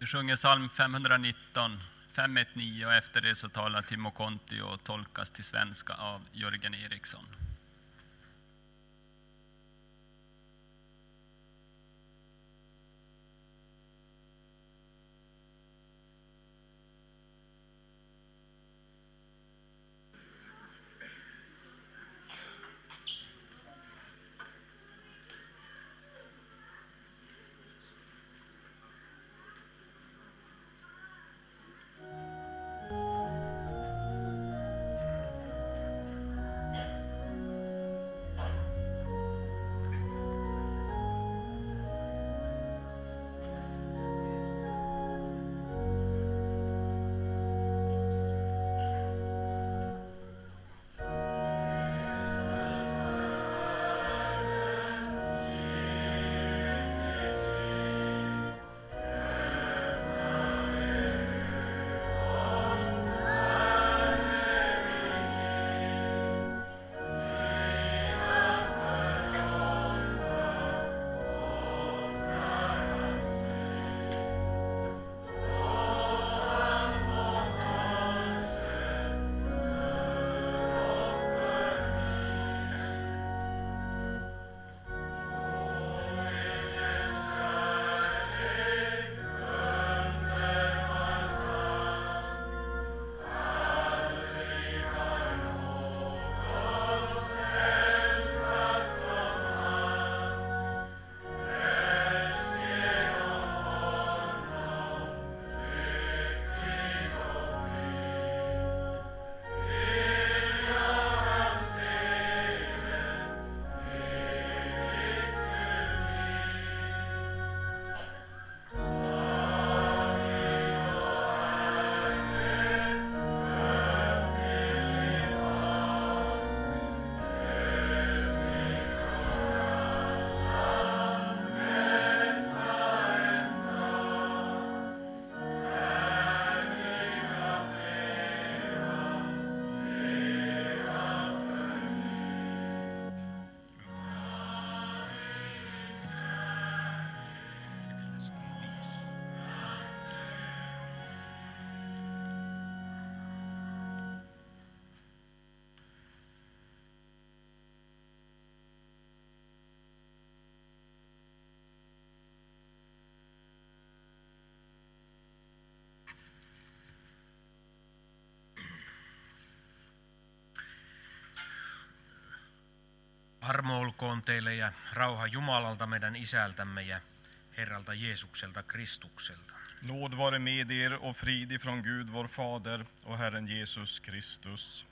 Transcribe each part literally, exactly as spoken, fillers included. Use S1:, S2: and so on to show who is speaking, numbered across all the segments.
S1: sjunger psalm femhundranitton, femhundranitton och efter det så talar Timo Konti och tolkas till svenska av Jörgen Eriksson.
S2: Armo olkoon teille ja rauha Jumalalta meidän Isältämme ja Herralta Jeesukselta Kristukselta.
S3: Nåd vare med er och frid ifrån Gud vår Fader och Herren Jesus Kristus.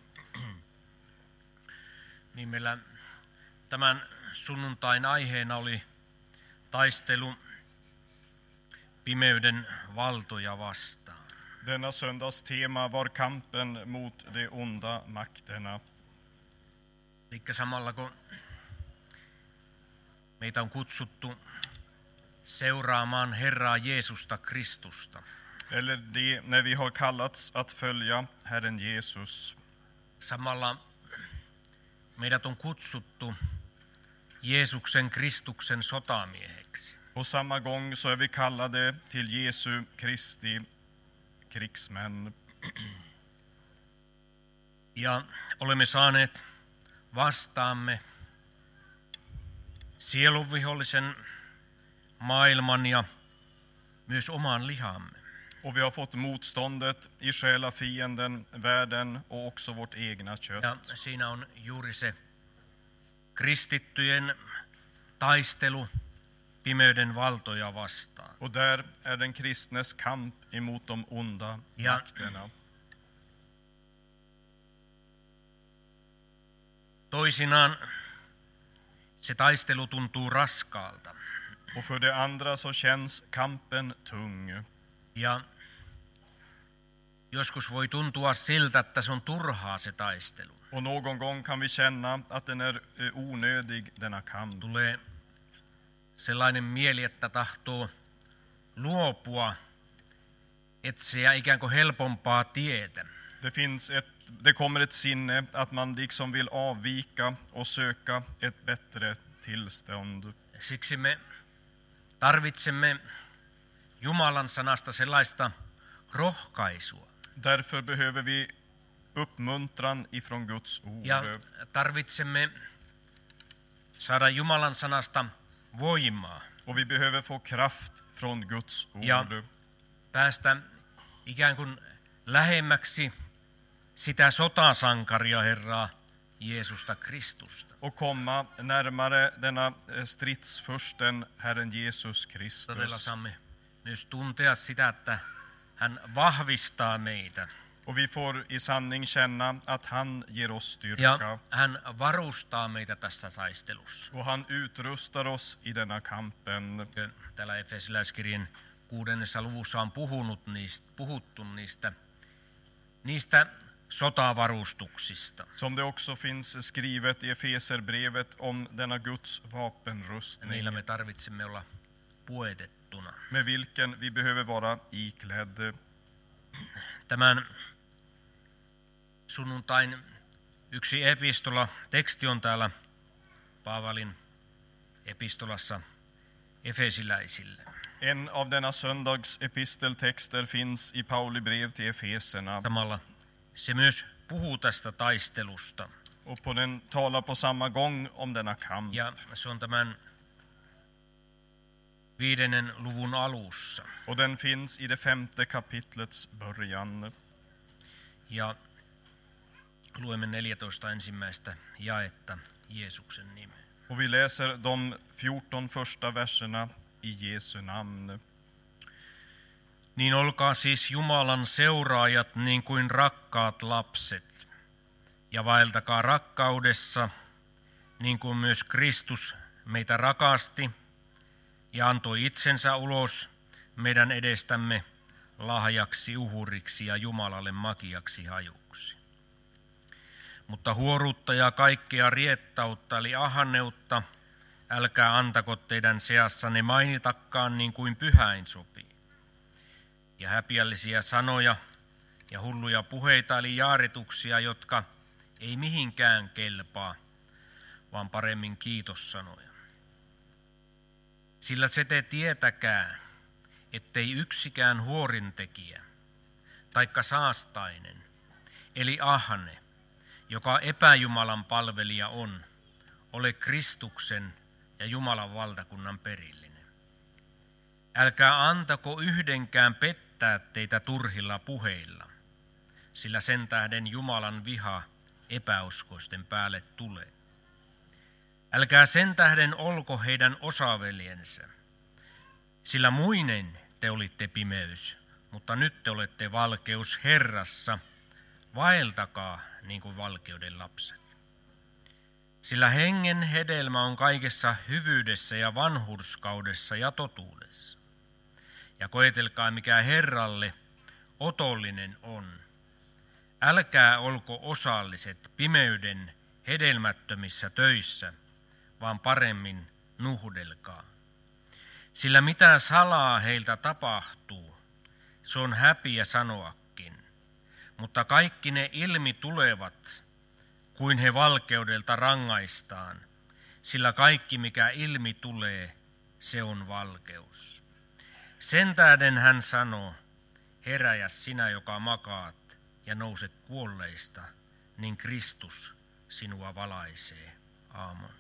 S2: Niin meillä tämän sunnuntain aiheena oli taistelu pimeyden valtoja vastaan.
S3: Denna söndags tema var kampen mot de onda makterna.
S2: Eli samalla kun meitä on kutsuttu seuraamaan Herraa Jeesusta Kristusta.
S3: Eller det när vi har kallats att följa Herren Jesus.
S2: Samalla meidät on kutsuttu Jeesuksen Kristuksen sotamieheksi.
S3: På samma gång så är vi kallade till Jesu Kristi krigsmän.
S2: Ja olemme saaneet vastaamme sielunvihollisen maailman ja myös oman lihamme.
S3: Och vi har fått motståndet i själafienden, världen och också vårt egna kött.
S2: Ja siinä on juuri se kristittyjen taistelu pimeyden valtoja vastaan.
S3: Och där är den kristnes kamp emot de onda
S2: ja
S3: makterna.
S2: Toisinaan se taistelu tuntuu raskaalta.
S3: Och för det andra så känns kampen tung.
S2: Ja joskus voi tuntua siltä, että se on turhaa se taistelu.
S3: Och någon gång kan vi känna att den är onödig, denna kamp.
S2: Tulee sellainen mieli, että tahtoo luopua, etsiä ikään kuin helpompaa tietä.
S3: Det finns ett, det kommer ett sinne att man liksom vill avvika och söka ett bättre tillstånd.
S2: Siksi me tarvitsemme Jumalan sanasta sellaista rohkaisua.
S3: Därför behöver vi uppmuntran ifrån Guds ord.
S2: Ja tarvitsemme saada Jumalan sanasta voimaa.
S3: Och vi behöver få kraft från Guds ord.
S2: Ja päästä ikään kuin lähemmäksi sitä sotasankaria Herraa Jeesusta Kristusta.
S3: Och komma närmare denna stridsfursten, Herren Jesus Kristus.
S2: Todella saamme myös tuntea sitä, että hän vahvistaa meitä.
S3: Och vi får i sanning känna att han ger oss styrka.
S2: Ja hän varustaa meitä tässä taistelussa.
S3: Och han utrustar oss i denna kampen.
S2: Täällä Efesiläiskirjan kuudennessa luvussa on puhunut niistä, puhuttu niistä, niistä sotavarustuksista.
S3: Som det också finns skrivet i Efeserbrevet om denna Guds vapenrustning.
S2: Niillä me tarvitsemme olla puetettuna.
S3: Med vilken vi behöver vara iklädd.
S2: Tämän sunnuntain yksi epistola, teksti on täällä Paavalin epistolassa Efesiläisille.
S3: En av denna söndags episteltexter finns i Pauli brev till Efeserna.
S2: Samalla se myös puhuu tästä taistelusta.
S3: Och på den talar på samma gång om denna kamp.
S2: Ja se on tämän viidennen luvun alussa.
S3: Och den finns i det femte kapitlets början.
S2: Ja luemme neljätoista ensimmäistä jaetta Jeesuksen nimeen.
S3: Och vi läser de fjorton första verserna i Jesu namn.
S2: Niin olkaa siis Jumalan seuraajat niin kuin rakkaat lapset, ja vaeltakaa rakkaudessa, niin kuin myös Kristus meitä rakasti ja antoi itsensä ulos meidän edestämme lahjaksi, uhuriksi ja Jumalalle makiaksi hajuksi. Mutta huoruutta ja kaikkea riettautta eli ahanneutta älkää antako teidän seassanne mainitakaan niin kuin pyhäin sopii. Ja häpiällisiä sanoja ja hulluja puheita eli jaarituksia, jotka ei mihinkään kelpaa, vaan paremmin kiitossanoja. Sillä se te tietäkää, ettei yksikään huorintekijä, taikka saastainen, eli ahne, joka epäjumalan palvelija on, ole Kristuksen ja Jumalan valtakunnan perillinen. Älkää antako yhdenkään pettää teitä turhilla puheilla, sillä sen tähden Jumalan viha epäuskoisten päälle tulee. Älkää sen tähden olko heidän osaveljensä, sillä muinen te olitte pimeys, mutta nyt te olette valkeus Herrassa, vaeltakaa niin kuin valkeuden lapset. Sillä hengen hedelmä on kaikessa hyvyydessä ja vanhurskaudessa ja totuudessa. Ja koetelkaa mikä Herralle otollinen on. Älkää olko osalliset pimeyden hedelmättömissä töissä, vaan paremmin nuhdelkaa. Sillä mitä salaa heiltä tapahtuu, se on häpiä sanoakin. Mutta kaikki ne ilmi tulevat, kuin he valkeudelta rangaistaan, sillä kaikki mikä ilmi tulee, se on valkeus. Sen tähden hän sanoo, heräjä sinä, joka makaat, ja nouset kuolleista, niin Kristus sinua valaisee. Amen.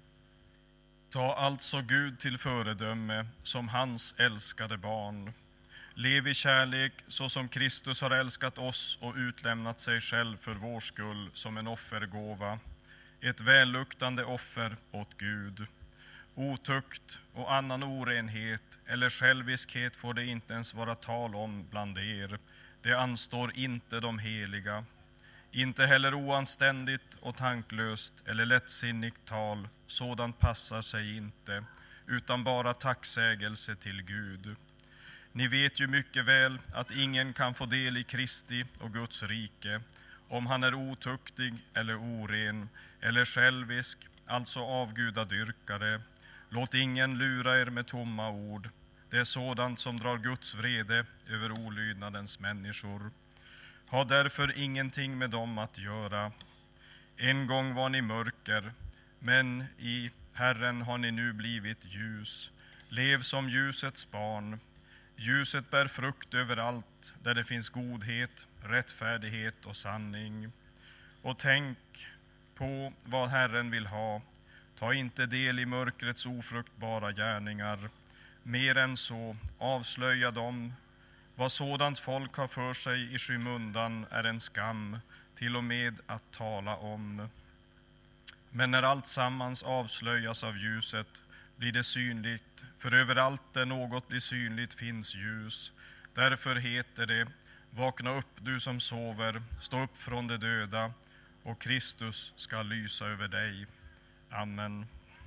S3: Ta alltså Gud till föredöme som hans älskade barn. Lev i kärlek så som Kristus har älskat oss och utlämnat sig själv för vår skull som en offergåva, ett välluktande offer åt Gud. Otukt och annan orenhet eller själviskhet får det inte ens vara tal om bland er. Det anstår inte de heliga. Inte heller oanständigt och tanklöst eller lättsinnigt tal, sådant passar sig inte, utan bara tacksägelse till Gud. Ni vet ju mycket väl att ingen kan få del i Kristi och Guds rike, om han är otuktig eller oren eller självisk, alltså avgudadyrkare. Låt ingen lura er med tomma ord. Det är sådant som drar Guds vrede över olydnadens människor. Ha därför ingenting med dem att göra. En gång var ni mörker, men i Herren har ni nu blivit ljus. Lev som ljusets barn. Ljuset bär frukt överallt där det finns godhet, rättfärdighet och sanning. Och tänk på vad Herren vill ha. Ta inte del i mörkrets ofruktbara gärningar. Mer än så, avslöja dem. Vad sådant folk har för sig i skymundan är en skam, till och med att tala om. Men när allt sammans avslöjas av ljuset blir det synligt, för överallt där något blir synligt finns ljus. Därför heter det: vakna upp du som sover, stå upp från de döda, och Kristus ska lysa över dig. Amen.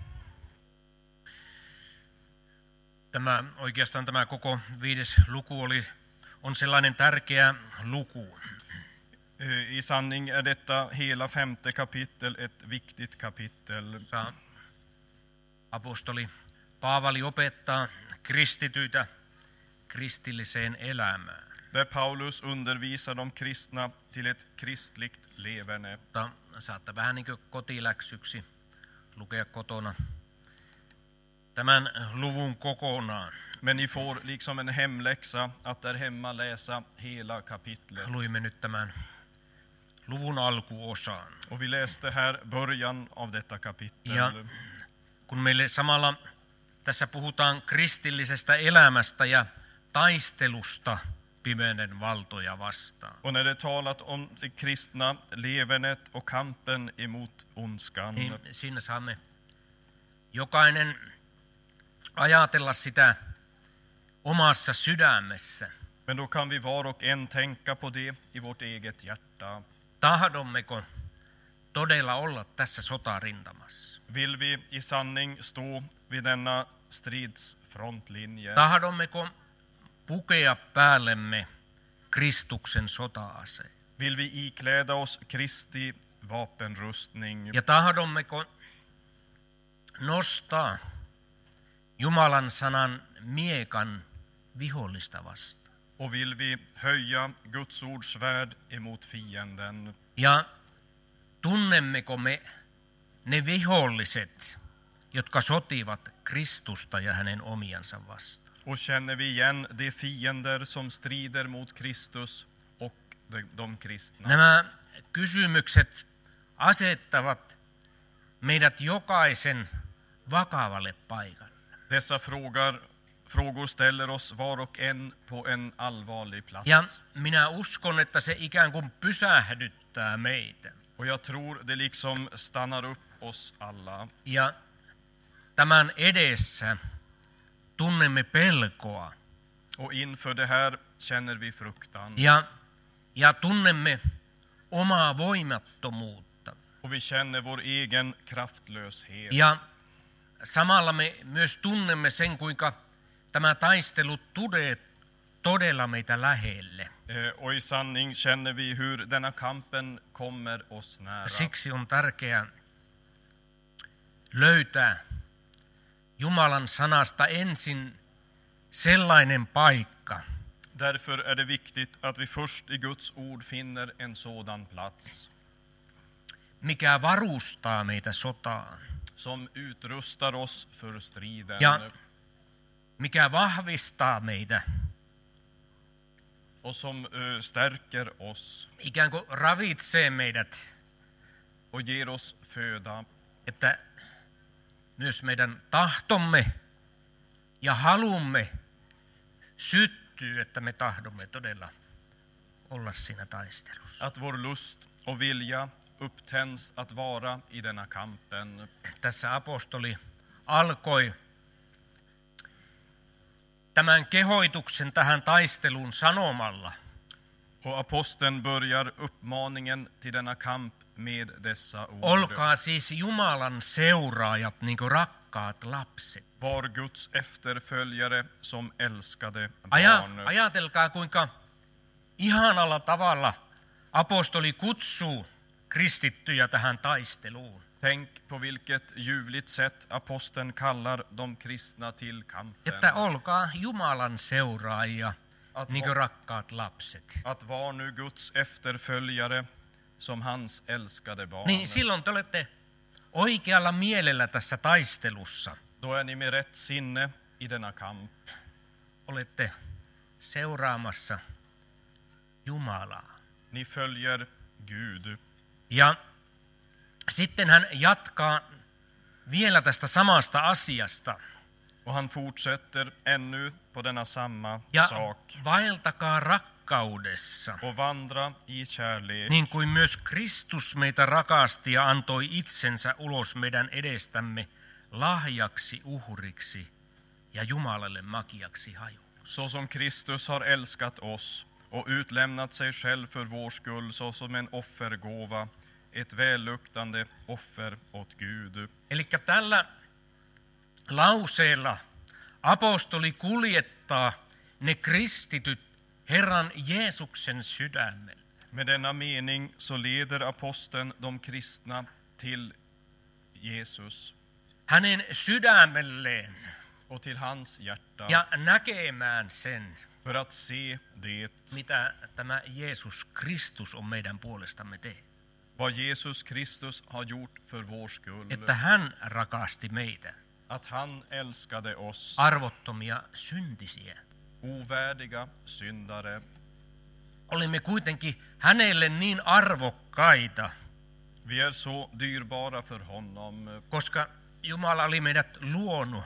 S2: Tämä, oikeastaan tämä koko viides luku oli, on sellainen tärkeä luku.
S3: I sanning är detta hela femte kapitel ett viktigt kapitel.
S2: Apostoli Paavali opettaa kristityitä kristilliseen elämään.
S3: Där Paulus undervisar de kristna till ett kristligt leverne.
S2: Mutta saattaa vähän niin kuin kotiläksyksi lukea kotona tämän luvun kokonaan.
S3: Men ni får liksom en hemläxa att där hemma läsa hela kapitlet.
S2: Luimme nyt tämän luvun alkuosaan.
S3: Och vi läste här början av detta kapitel.
S2: Ja kun meille samalla tässä puhutaan kristillisestä elämästä ja taistelusta pimeyden valtoja vastaan.
S3: Och när det talat om det kristna levernet och kampen emot ondskan.
S2: Niin siinä saamme jokainen ajatella sitä omassa sydämessä.
S3: Men då kan vi var och en tänka på det i vårt eget hjärta.
S2: Tahdommeko todella olla tässä sotarintamassa?
S3: Vill vi i sanning stå vid denna stridsfrontlinje?
S2: Tahdommeko pukea päällemme Kristuksen sota-aseen?
S3: Vill vi ikläda oss Kristi vapenrustning?
S2: Ja tahdommeko nostaa Jumalan sanan miekan vihollista vastaan?
S3: Och vill vi höja Guds ords svärd emot fienden?
S2: Ja tunnemmeko me ne viholliset, jotka sotivat Kristusta ja hänen omiansa vastaan?
S3: Och känner vi igen de fiender som strider mot Kristus och de, de kristna?
S2: Nämä kysymykset asettavat meidät jokaisen vakavalle paikalle.
S3: Dessa frågor, frågor ställer oss var och en på en allvarlig plats.
S2: Ja minä uskon, että se ikään kuin pysähdyttää meitä.
S3: Och jag tror det liksom stannar upp oss alla.
S2: Ja tämän edessä tunnemme pelkoa.
S3: Och inför det här känner vi fruktan.
S2: Ja, ja tunnemme omaa voimattomuutta.
S3: Och vi känner vår egen kraftlöshet.
S2: Ja samalla me myös tunnemme sen, kuinka tämä taistelu tulee todella meitä lähelle.
S3: Och i sanning känner vi hur denna kampen kommer oss nära.
S2: Siksi on tärkeää löytää Jumalan sanasta ensin sellainen paikka,
S3: Därför är det viktigt att vi först i Guds ord finner en sådan plats
S2: mikä varustaa meitä sotaan
S3: som utrustar oss för striden.
S2: ja mikä vahvistaa meitä,
S3: Och som uh, stärker oss
S2: ikään kuin ravitsee meidät,
S3: och ger oss föda.
S2: että myös meidän tahtomme ja halumme syttyy, että me tahdomme todella olla siinä taistelussa.
S3: Att vår lust och vilja upptänds att vara i denna kampen.
S2: Tässä apostoli alkoi tämän kehoituksen tähän taisteluun sanomalla:
S3: Och aposteln börjar uppmaningen till denna kamp med dessa ord.
S2: olkaa siis Jumalan seuraajat, niin kuin rakkaat lapset.
S3: Var Guds efterföljare som älskade
S2: Aja,
S3: barn.
S2: ajatelkaa, kuinka ihanalla tavalla apostoli kutsuu kristittyjä tähän taisteluun.
S3: Tänk på vilket ljuvligt sätt aposteln kallar de kristna till kampen.
S2: Että olkaa Jumalan seuraajia,
S3: Att,
S2: niin kuin
S3: va-
S2: rakkaat lapset.
S3: att var nu Guds efterföljare som hans älskade barn.
S2: Niin silloin te olette oikealla mielellä tässä taistelussa.
S3: Då är ni med rätt sinne i denna kamp.
S2: Olette seuraamassa Jumalaa.
S3: Ni följer Gud.
S2: Ja sitten hän jatkaa vielä tästä samasta asiasta.
S3: Och han fortsätter ännu på denna samma
S2: Ja
S3: sak.
S2: vaeltakaa rakkaudessa,
S3: Och vandra i kärlek.
S2: niin kuin myös Kristus meitä rakasti ja antoi itsensä ulos meidän edestämme lahjaksi, uhriksi ja Jumalalle makiaksi hajuun.
S3: Så som Kristus har älskat oss och utlämnat sig själv för vår skull såsom en offergåva, ett välluktande offer åt Gud.
S2: Eli tällä lauseella apostoli kuljettaa ne kristityt Herran Jeesuksen sydämelle.
S3: Med denna mening så leder aposteln de kristna till Jesus
S2: Hänen sydämelleen
S3: och till hans hjärta
S2: ja näkemään sen,
S3: för att se det,
S2: mitä tämä Jeesus Kristus on meidän puolestamme tehnyt.
S3: vad Jesus Kristus har gjort för vår skull.
S2: Että hän rakasti meitä,
S3: Att han älskade oss,
S2: arvottomia syntisiä.
S3: ovärdiga syndare.
S2: Olimme kuitenkin hänelle niin arvokkaita,
S3: Vi är så dyrbara för honom
S2: koska Jumala oli meidät luonut.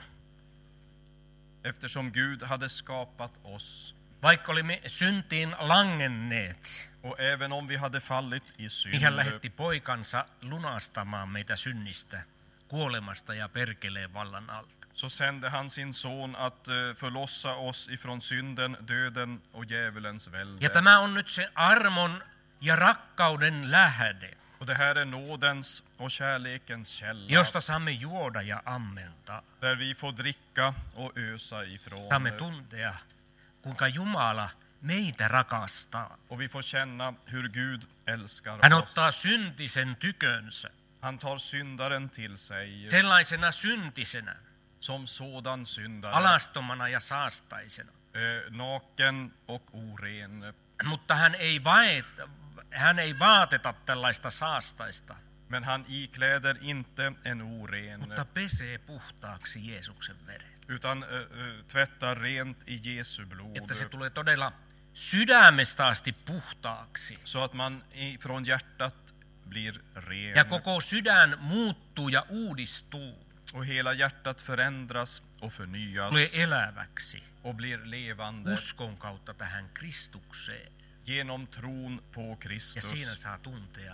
S3: eftersom Gud hade skapat oss.
S2: Vaikka olimme syntiin langenneet,
S3: Och även om vi hade fallit i synd,
S2: niin hän lähetti poikansa lunastamaan meitä synnistä, kuolemasta ja perkeleen vallan alta.
S3: så sände han sin son att eh, förlossa oss ifrån synden, döden och djävulens välde.
S2: Ja tämä on nyt se armon ja rakkauden lähde,
S3: Och det här är nådens och kärlekens källa,
S2: josta saamme juoda ja ammentaa.
S3: där vi får dricka och ösa ifrån.
S2: Saamme tuntea, kuinka Jumala meitä rakastaa.
S3: Och vi får känna hur Gud älskar
S2: Hän
S3: oss.
S2: ottaa syntisen tykönsä,
S3: Han tar syndaren till sig
S2: sellaisena syntisenä,
S3: som sådan syndare,
S2: alastomana ja saastaisena.
S3: eh, naken och oren.
S2: Mutta hän ei, vaet, hän ei vaateta tällaista saastaista,
S3: Men han ikläder inte en oren,
S2: mutta pesee puhtaaksi Jeesuksen veren.
S3: utan eh, eh, tvättar rent i Jesu blod,
S2: Että se tulee todella sydämestä asti puhtaaksi.
S3: så att man från hjärtat blir ren.
S2: Ja koko sydän muuttuu ja uudistuu,
S3: Och hela hjärtat förändras och förnyas
S2: tulee eläväksi
S3: och blir levande
S2: uskon kautta tähän Kristukseen.
S3: genom tron på
S2: Ja
S3: Kristus.
S2: siinä saa tuntea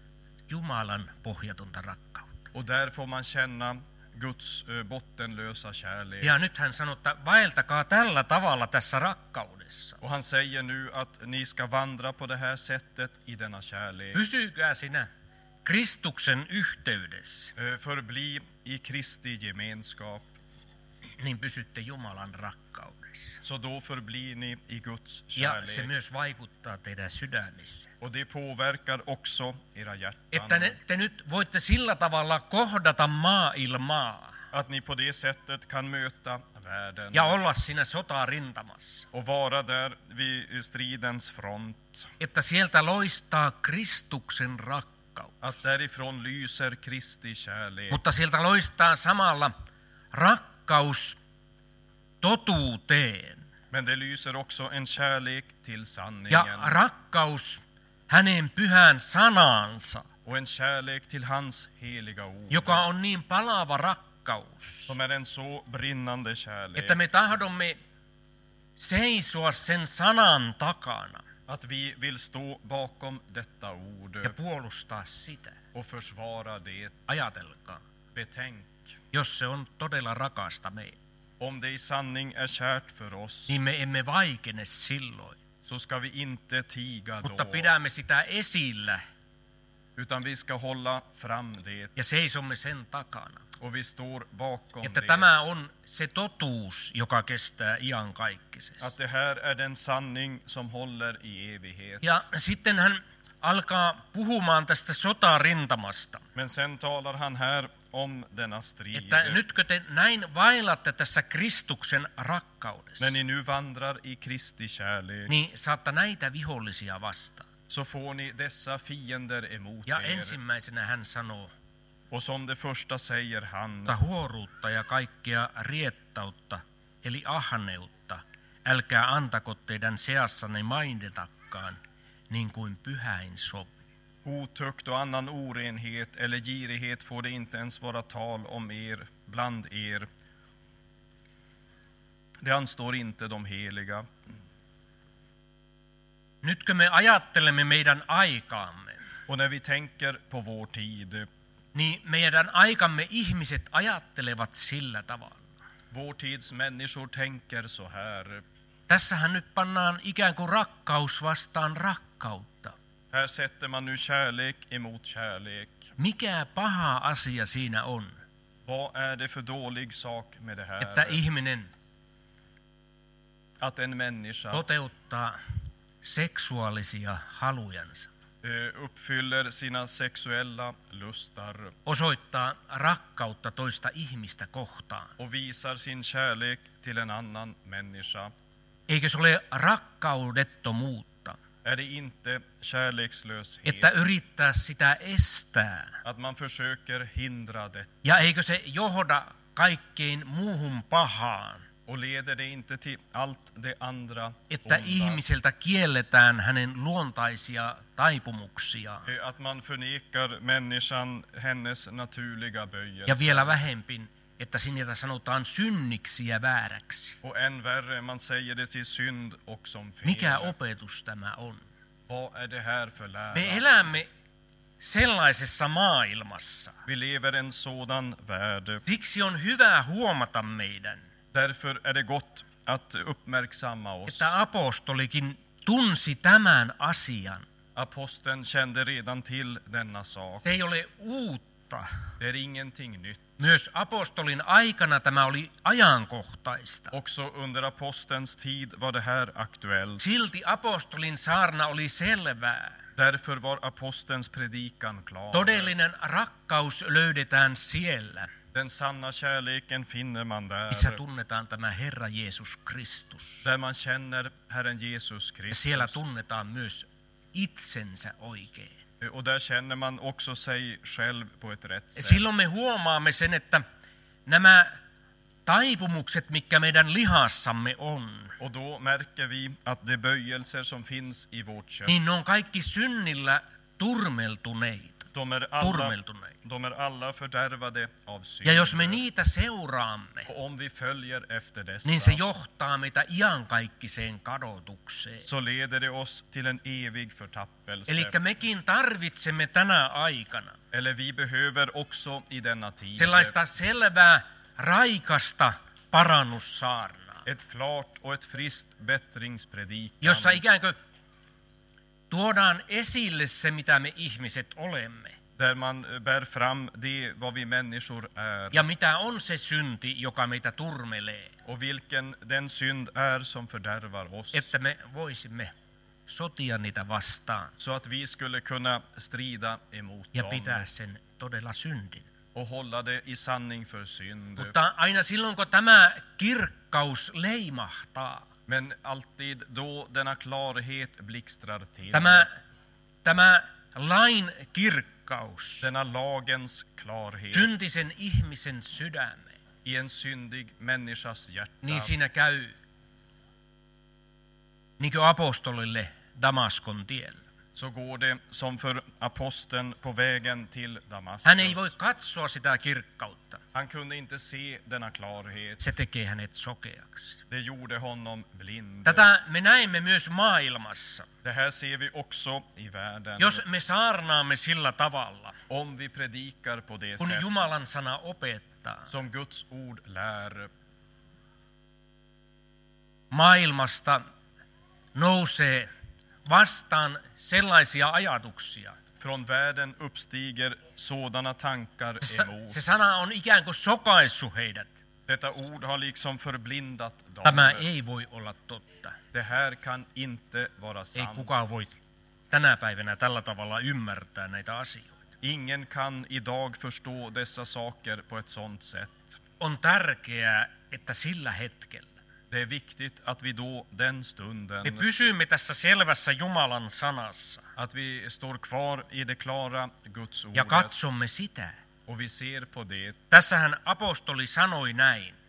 S2: Jumalan pohjatonta rakkautta.
S3: Och där får man känna Guds eh, bottenlösa kärlek.
S2: Ja nyt hän sanoo, että vaeltakaa tällä tavalla tässä rakkaudessa.
S3: Och han säger nu att ni ska vandra på det här sättet i denna kärlek.
S2: Pysykää sinä Kristuksen yhteydessä,
S3: Eh, Förbli i Kristi gemenskap,
S2: niin pysytte Jumalan rakkaudessa.
S3: så då förblir ni i Guds
S2: Ja se
S3: kärlek.
S2: myös vaikuttaa teidän sydämissä.
S3: Och det påverkar också era hjärtan.
S2: Että ne, te nyt voitte sillä tavalla kohdata maailmaa
S3: Att ni på det sättet kan möta världen
S2: ja olla siinä sotarintamassa.
S3: och vara där vid stridens front.
S2: Että sieltä loistaa Kristuksen rakkaus.
S3: Att därifrån lyser Kristi kärlek.
S2: Mutta sieltä loistaa samalla rakkaus totuuteen
S3: Men det lyser också en kärlek till
S2: ja
S3: sanningen.
S2: rakkaus hänen pyhään sanaansa,
S3: Och en kärlek till hans heliga ord.
S2: joka on niin palava rakkaus,
S3: Som är en så brinnande kärlek.
S2: että me tahdomme seisoa sen sanan takana
S3: Att vi vill stå bakom detta ord
S2: ja puolustaa sitä.
S3: och försvara det.
S2: Ajatelkaa,
S3: Betänk.
S2: jos se on todella rakasta meille,
S3: Om det i sanning är kärt för oss,
S2: niin me emme vaikene silloin,
S3: så ska vi inte tiga
S2: mutta
S3: då.
S2: pidämme sitä esillä
S3: Utan vi ska hålla fram det.
S2: ja seisomme sen takana.
S3: Och vi står bakom
S2: Että
S3: det.
S2: tämä on se totuus, joka kestää
S3: Att
S2: iankaikkisesti.
S3: det här är den sanning som håller i evighet.
S2: Ja sitten hän alkaa puhumaan tästä sotarintamasta.
S3: Men sen talar han här om denna strid.
S2: Että nytkö te näin vaellatte tässä Kristuksen rakkaudessa,
S3: När ni nu vandrar i Kristi kärlek,
S2: niin saatte näitä vihollisia vastaan.
S3: så får ni dessa fiender emot
S2: Ja
S3: er.
S2: ensimmäisenä hän sanoo,
S3: Och som det första säger han,
S2: että huoruutta ja kaikkea riettautta, eli ahneutta, älkää antako teidän seassanne mainitakaan, niin kuin pyhäin sopii.
S3: Otukt och annan orenhet eller girighet får det inte ens vara tal om er bland er. Det anstår inte de heliga.
S2: Nytkö me ajattelemme meidän aikaamme,
S3: Och när vi tänker på vår tid,
S2: niin meidän aikamme ihmiset ajattelevat sillä tavalla.
S3: vår tids människor tänker så här.
S2: Tässähän nyt pannaan ikään kuin rakkaus vastaan rakkautta.
S3: Här sätter man nu kärlek emot kärlek.
S2: Mikä paha asia siinä on,
S3: Vad är det för dålig sak med det
S2: että
S3: här?
S2: ihminen
S3: Att en människa
S2: toteuttaa seksuaalisia halujansa,
S3: eh, uppfyller sina sexuella lustar
S2: osoittaa rakkautta toista ihmistä kohtaan.
S3: och visar sin kärlek till en annan människa.
S2: Eikö se ole rakkaudettomuutta,
S3: Är det inte kärlekslöshet?
S2: että yrittää sitä estää?
S3: Att man försöker hindra det?
S2: Ja eikö se johda kaikkein muuhun pahaan,
S3: Och leder det inte till allt det andra
S2: että
S3: onda?
S2: ihmiseltä kielletään hänen luontaisia taipumuksia
S3: Eh, Att man förnekar människan hennes naturliga böjelse.
S2: ja vielä vähempin, että sinne sanotaan synniksi ja vääräksi.
S3: Och än värre, man säger det till synd och som fel.
S2: Mikä opetus tämä on?
S3: Vad är det här för lära?
S2: Me elämme sellaisessa maailmassa.
S3: Vi lever i en sådan värld.
S2: Siksi on hyvä huomata meidän,
S3: Därför är det gott att uppmärksamma oss.
S2: että apostolikin tunsi tämän asian.
S3: Aposteln kände redan till denna sak.
S2: Se ei ole uutta.
S3: Det är ingenting nytt.
S2: Myös apostolin aikana tämä oli ajankohtaista.
S3: Också under apostelns tid var det här aktuellt.
S2: Silti apostolin saarna oli selvää.
S3: Därför var apostelns predikan klar.
S2: Todellinen rakkaus löydetään siellä,
S3: Den sanna kärleken finner man
S2: missä
S3: där.
S2: tunnetaan tämä Herra Jeesus Kristus.
S3: Där man känner Herren Jesus
S2: Ja siellä
S3: Kristus.
S2: tunnetaan myös itsensä oikein.
S3: Och där känner man också sig själv på ett rätt sätt.
S2: Silloin me huomaamme sen, että nämä taipumukset, mitkä meidän lihassamme on,
S3: Och då märker vi att de böjelser som finns i vårt kött,
S2: niin ne on kaikki synnillä turmeltuneita.
S3: de är alla,
S2: turmeltuneita.
S3: de är alla fördärvade av synd.
S2: Ja jos me niitä seuraamme,
S3: Och om vi följer efter dessa,
S2: niin se johtaa meitä iankaikkiseen kadotukseen.
S3: så leder det oss till en evig förtappelse.
S2: Eli mekin tarvitsemme tänä aikana
S3: Eller vi behöver också i denna tid
S2: sellaista selvää, raikasta parannussaarnaa,
S3: ett klart och ett friskt bättringspredikan,
S2: jossa ikään kuin tuodaan esille se, mitä me ihmiset olemme.
S3: där man bär fram det vad vi människor är
S2: Ja mitä on se synti, joka meitä turmelee,
S3: och vilken den synd är som fördärvar oss,
S2: että me voisimme sotia niitä vastaan
S3: så att vi skulle kunna strida emot
S2: ja
S3: dem
S2: pitää sen todella syndin.
S3: och hålla det i sanning för synd.
S2: Mutta aina silloin, kun tämä kirkkaus leimahtaa,
S3: Men alltid då denna klarhet blixtrar till,
S2: tämä, tämä lain kirkkaus,
S3: denna lagens klarhet
S2: syntisen ihmisen sydämeen,
S3: i en syndig människas hjärta,
S2: niin siinä käy niin kuin apostolille Damaskon tiellä.
S3: så går det som för aposteln på vägen till Damaskus.
S2: Hän ei voi katsoa sitä kirkkautta.
S3: Han kunde inte se denna klarhet.
S2: Se tekee hänet sokeaksi.
S3: Det gjorde honom blind.
S2: Tätä me näemme myös maailmassa.
S3: Det här ser vi också i världen.
S2: Jos me saarnaamme sillä tavalla,
S3: Om vi predikar på det
S2: kun
S3: sätt
S2: Jumalan sana opettaa,
S3: som Guds ord lär,
S2: maailmasta nousee vastaan sellaisia ajatuksia.
S3: från världen uppstiger sådana tankar
S2: Se,
S3: emot.
S2: se sana on ikään kuin sokaissut heidät.
S3: Detta ord har liksom förblindat dem.
S2: Tämä ei voi olla totta.
S3: Det här kan inte vara
S2: Ei
S3: sant.
S2: kukaan voi tänä päivänä tällä tavalla ymmärtää näitä asioita.
S3: Ingen kan idag förstå dessa saker på ett sånt sätt.
S2: On tärkeää, että sillä hetkellä
S3: Det är viktigt att vi då den stunden
S2: me pysymme tässä selvässä Jumalan sanassa
S3: att vi står kvar i det klara Guds
S2: ja
S3: ordet
S2: katsomme sitä.
S3: och vi ser på det.
S2: Tässähän apostoli sanoi näin.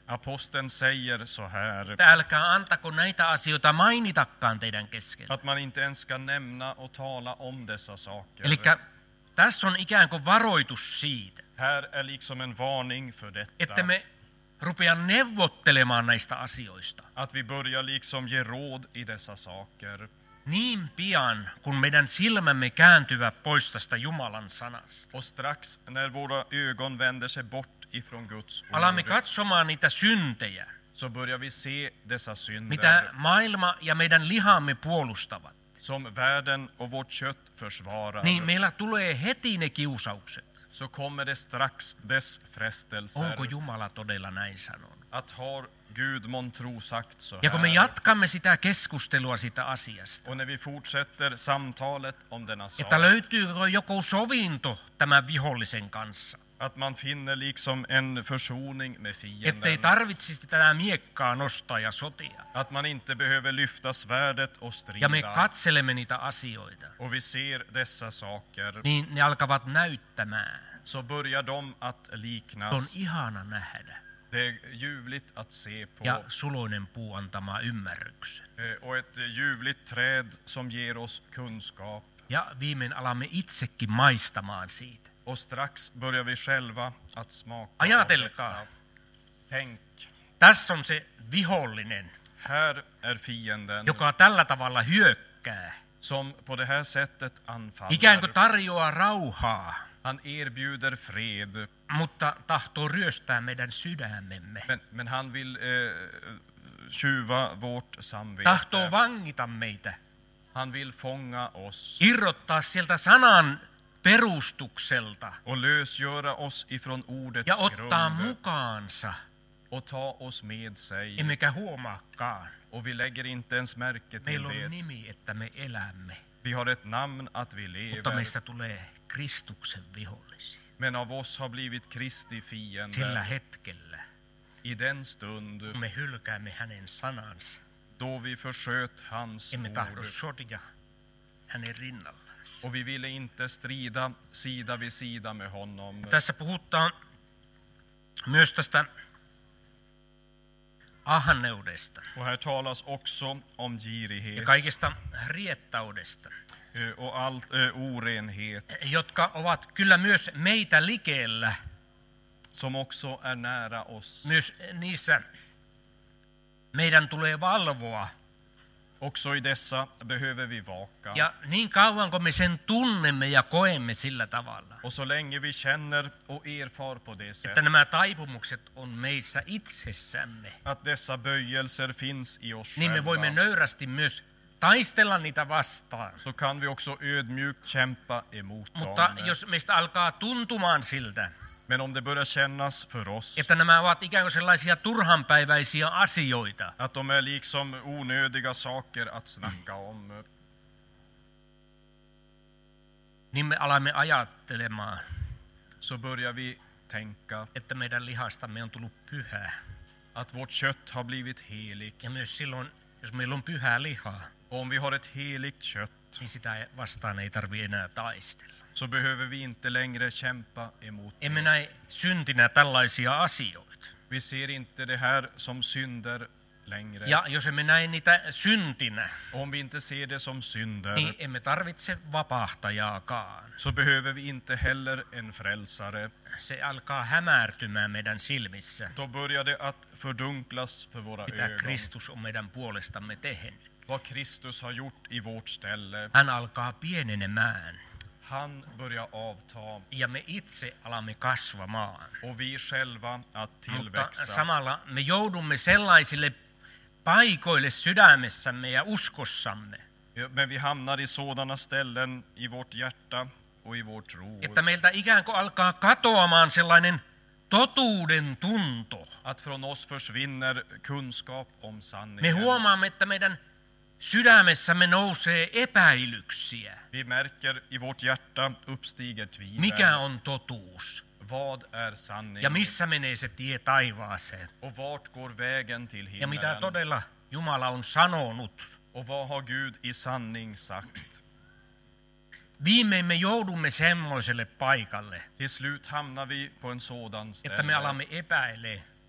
S3: Aposteln säger så här,
S2: että älkää antako näitä asioita mainitakaan teidän keskellä.
S3: att man inte ens ska nämna och tala om dessa saker.
S2: Eli tässä on ikään kuin varoitus siitä,
S3: Här är liksom en varning för detta.
S2: että me rupea neuvottelemaan näistä asioista.
S3: Att vi börjar liksom ge råd i dessa saker.
S2: Niin pian, kun meidän silmämme kääntyvät pois tästä Jumalan sanasta.
S3: Och strax när våra ögon vänder sig bort ifrån Guds
S2: Alamme
S3: ord,
S2: katsomaan niitä syntejä,
S3: så börjar vi se dessa synder
S2: mitä maailma ja meidän lihamme puolustavat.
S3: som världen och vårt kött försvarar.
S2: Niin meillä tulee heti ne kiusaukset.
S3: Så kommer det strax dess frestelser.
S2: Onko Jumala todella näin sanonut?
S3: Att har Gud månntro sagt så
S2: Ja kun me
S3: här.
S2: jatkamme sitä keskustelua sitä asiasta,
S3: Och när vi fortsätter samtalet om denna sak,
S2: että löytyykö joku sovinto tämän vihollisen kanssa,
S3: att man finner liksom en försoning med
S2: ettei
S3: fienden.
S2: tarvitsisi tätä miekkaa nostaa ja sotia.
S3: Att man inte behöver lyfta svärdet och
S2: Ja me
S3: strida.
S2: katselemme niitä asioita,
S3: Och vi ser dessa saker.
S2: niin ne alkavat näyttämään.
S3: Så börjar de att
S2: Se on
S3: liknas.
S2: ihana nähdä.
S3: Det är ljuvligt att se på.
S2: Ja suloinen puu antamaa ymmärryksen.
S3: Eh, Och ett ljuvligt träd som ger oss kunskap.
S2: Ja viimein alamme itsekin maistamaan siitä.
S3: Och strax börjar vi själva att smaka av
S2: Ajatelkaa.
S3: detta. Tänk,
S2: Tässä on se vihollinen,
S3: här är fienden
S2: joka tällä tavalla hyökkää.
S3: som på det här sättet anfaller.
S2: Ikään kuin tarjoaa rauhaa,
S3: Han erbjuder fred,
S2: mutta tahtoo ryöstää meidän sydämemme.
S3: men, men han vill eh, tjuva vårt samvete.
S2: Tahtoo vangita meitä,
S3: Han vill fånga oss
S2: irrottaa sieltä sanan perustukselta
S3: och lösgöra oss ifrån ordets
S2: ja ottaa
S3: grund
S2: mukaansa.
S3: och ta oss med sig.
S2: Emmekä huomaakaan.
S3: Och vi lägger inte ens märke till
S2: Meillä on
S3: det.
S2: nimi, että me elämme,
S3: Vi har ett namn att vi
S2: mutta
S3: lever,
S2: meistä tulee Kristuksen vihollisia.
S3: men av oss har blivit Kristi
S2: Sillä
S3: fiender.
S2: hetkellä,
S3: I den stund
S2: kun me hylkäämme hänen sanansa,
S3: då vi försköt hans
S2: emme tahdo
S3: ord
S2: sotia hänen rinnallaan.
S3: och vi ville inte strida sida vid sida med honom.
S2: Tässä puhutaan myös tästä ahneudesta
S3: Och här talas också om
S2: ja
S3: girighet
S2: kaikesta riettaudesta,
S3: eh, och all eh, orenhet
S2: jotka ovat kyllä myös meitä likellä.
S3: som också är nära oss.
S2: Myös niissä meidän tulee valvoa.
S3: Också i dessa behöver vi vaka.
S2: Ja niin kauan kun me sen tunnemme ja koemme sillä tavalla,
S3: Och så länge vi känner och erfar på det
S2: että
S3: sättet
S2: nämä taipumukset on meissä itsessämme,
S3: att dessa böjelser finns i oss
S2: niin me voimme
S3: själva,
S2: nöyrästi myös taistella niitä vastaan.
S3: så kan vi också ödmjukt kämpa emot
S2: Mutta
S3: dem.
S2: jos meistä alkaa tuntumaan siltä,
S3: Men om det börjar kännas för oss
S2: että nämä ovat ikään kuin sellaisia turhanpäiväisiä asioita,
S3: att de är liksom onödiga saker att snacka om,
S2: niin me alamme ajattelemaan,
S3: så börjar vi tänka
S2: että meidän lihastamme on tullut pyhää.
S3: att vårt kött har blivit heligt.
S2: Ja myös silloin, jos meillä on pyhää lihaa,
S3: Och om vi har ett heligt kött,
S2: niin sitä vastaan ei tarvitse enää taistella.
S3: så behöver vi inte längre kämpa emot
S2: Emme
S3: det.
S2: näe syntinä tällaisia asioita.
S3: Vi ser inte det här som synder längre.
S2: Ja jos emme näe niitä syntinä,
S3: Om vi inte ser det som synder,
S2: niin emme tarvitse vapahtajaakaan.
S3: så behöver vi inte heller en frälsare.
S2: Se alkaa hämärtymään meidän silmissä,
S3: Då börjar det att fördunklas för våra
S2: mitä
S3: ögon.
S2: Kristus on meidän puolestamme tehnyt.
S3: Vad Kristus har gjort i vårt ställe.
S2: Hän alkaa pienenemään
S3: Han börjar avta
S2: ja me itse alamme kasvamaan.
S3: och vi själva att
S2: Mutta
S3: tillväxa.
S2: samalla me joudumme sellaisille paikoille sydämessämme ja uskossamme,
S3: Ja, men vi hamnar i sådana ställen i vårt hjärta och i vår tro.
S2: että meiltä ikään kuin alkaa katoamaan sellainen totuuden tunto.
S3: Att från oss försvinner kunskap om
S2: Me
S3: sanningen.
S2: huomaamme, että meidän sydämessämme nousee epäilyksiä.
S3: Vi märker i vårt hjärta uppstiger tvivel.
S2: Mikä on totuus?
S3: Vad är sanning?
S2: Ja missä menee se tie taivaaseen?
S3: Och vart går vägen till
S2: Ja mitä
S3: himmelen?
S2: todella Jumala on sanonut?
S3: Och vad har Gud i sanning sagt?
S2: Viimein me joudumme semmoiselle paikalle,
S3: Till slut hamnar vi på en sådan
S2: että me
S3: ställe
S2: alamme epäilee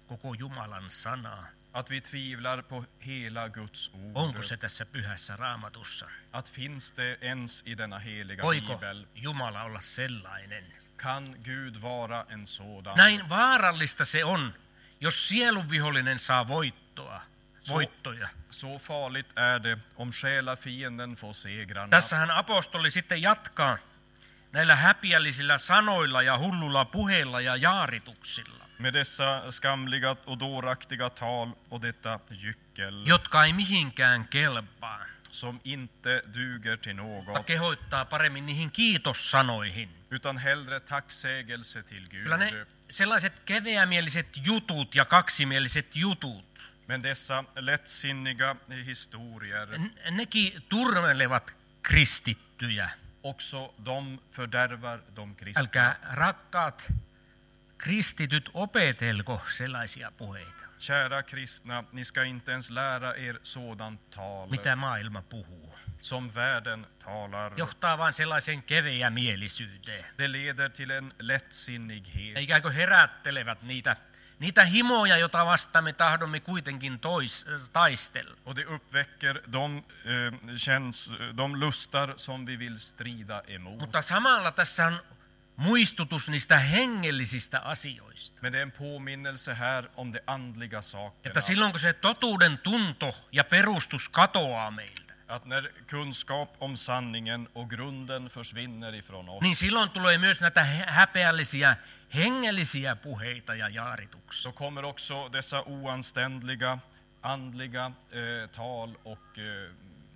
S2: koko Jumalan sanaa.
S3: Att vi tvivlar på hela Guds ord.
S2: Onko se tässä pyhässä Raamatussa?
S3: Att finns det ens i denna heliga
S2: Voiko
S3: bibel?
S2: Jumala olla sellainen?
S3: Kan Gud vara en sådan?
S2: Näin vaarallista se on, jos sielunvihollinen saa voittoa, voittoja.
S3: Så farligt är det om själafienden får segrarna.
S2: Tässähän apostoli sitten jatkaa näillä häpiällisillä sanoilla ja hullulla puheilla ja jaarituksilla,
S3: Med dessa skamliga och dåraktiga tal och detta gyckel
S2: jotka ei mihinkään kelpaa.
S3: som inte duger till
S2: Mutta
S3: något,
S2: kehoittaa paremmin niihin kiitossanoihin.
S3: utan hellre tacksägelse till
S2: Kyllä ne
S3: Gud.
S2: sellaiset keveämieliset jutut ja kaksimieliset jutut,
S3: Men dessa lättsinniga historier,
S2: n- nekin turmelevat kristittyjä.
S3: också de fördärvar de kristna.
S2: Älkää rakkaat kristityt opetelko sellaisia puheita,
S3: Kära kristna, ni ska inte ens lära er sådant tal
S2: mitä maailma puhuu.
S3: som världen talar.
S2: Johtaa vain sellaiseen keveämielisyyteen.
S3: Det leder till en lättsinnighet.
S2: Ikään kuin herättelevät niitä, niitä himoja, joita vastaan me tahdomme kuitenkin tois, taistella.
S3: Och det uppväcker de, eh, käns, de lustar som vi vill strida emot.
S2: Mutta samalla tässä on muistutus niistä hengellisistä asioista.
S3: Men det är en påminnelse här om de andliga sakerna.
S2: Että silloin kun se totuuden tunto ja perustus katoaa meiltä,
S3: Att när kunskap om sanningen och grunden försvinner ifrån oss,
S2: niin silloin tulee myös näitä hä- häpeällisiä hengellisiä puheita ja jaarituksia.
S3: så kommer också dessa oanständiga andliga eh, tal och eh,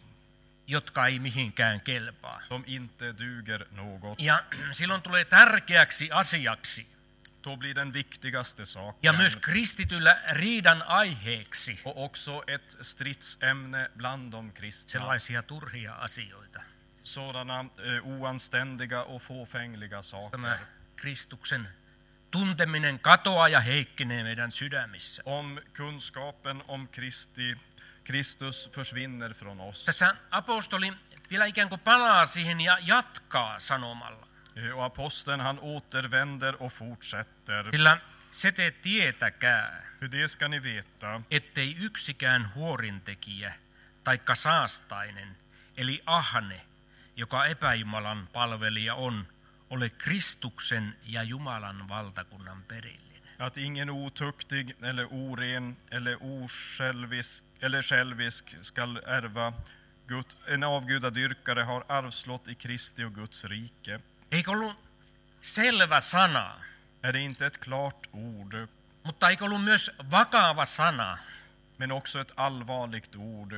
S2: Jotka ei mihinkään kelpaa.
S3: som inte duger något.
S2: Ja silloin tulee tärkeäksi asiaksi
S3: Då blir den viktigaste
S2: ja
S3: saken
S2: myös kristityllä riidan aiheeksi
S3: och också ett stridsämne bland de kristna.
S2: sellaisia turhia asioita.
S3: Sådana eh, oanständiga och fåfängliga saker.
S2: Tämä Kristuksen tunteminen katoaa ja heikkenee meidän sydämissä.
S3: Om kunskapen om Kristi, Kristus försvinner från oss.
S2: Tässä apostoli vielä ikään kuin palaa siihen ja jatkaa sanomalla.
S3: Eh, Och aposteln han återvänder och fortsätter.
S2: Sillä se te tietäkää,
S3: Hur det ska ni veta,
S2: ettei yksikään huorintekijä taikka saastainen, eli ahne, joka epäjumalan palvelija on, ole Kristuksen ja Jumalan valtakunnan perillinen.
S3: att ingen otuktig eller oren eller osjälvisk eller självisk skall ärva Gud. En avgudadyrkare har arvslott i Kristi och Guds rike.
S2: Eikö ollut selvä sana,
S3: Är det inte ett klart ord,
S2: mutta eikö ollut myös vakava sana?
S3: men också ett allvarligt ord?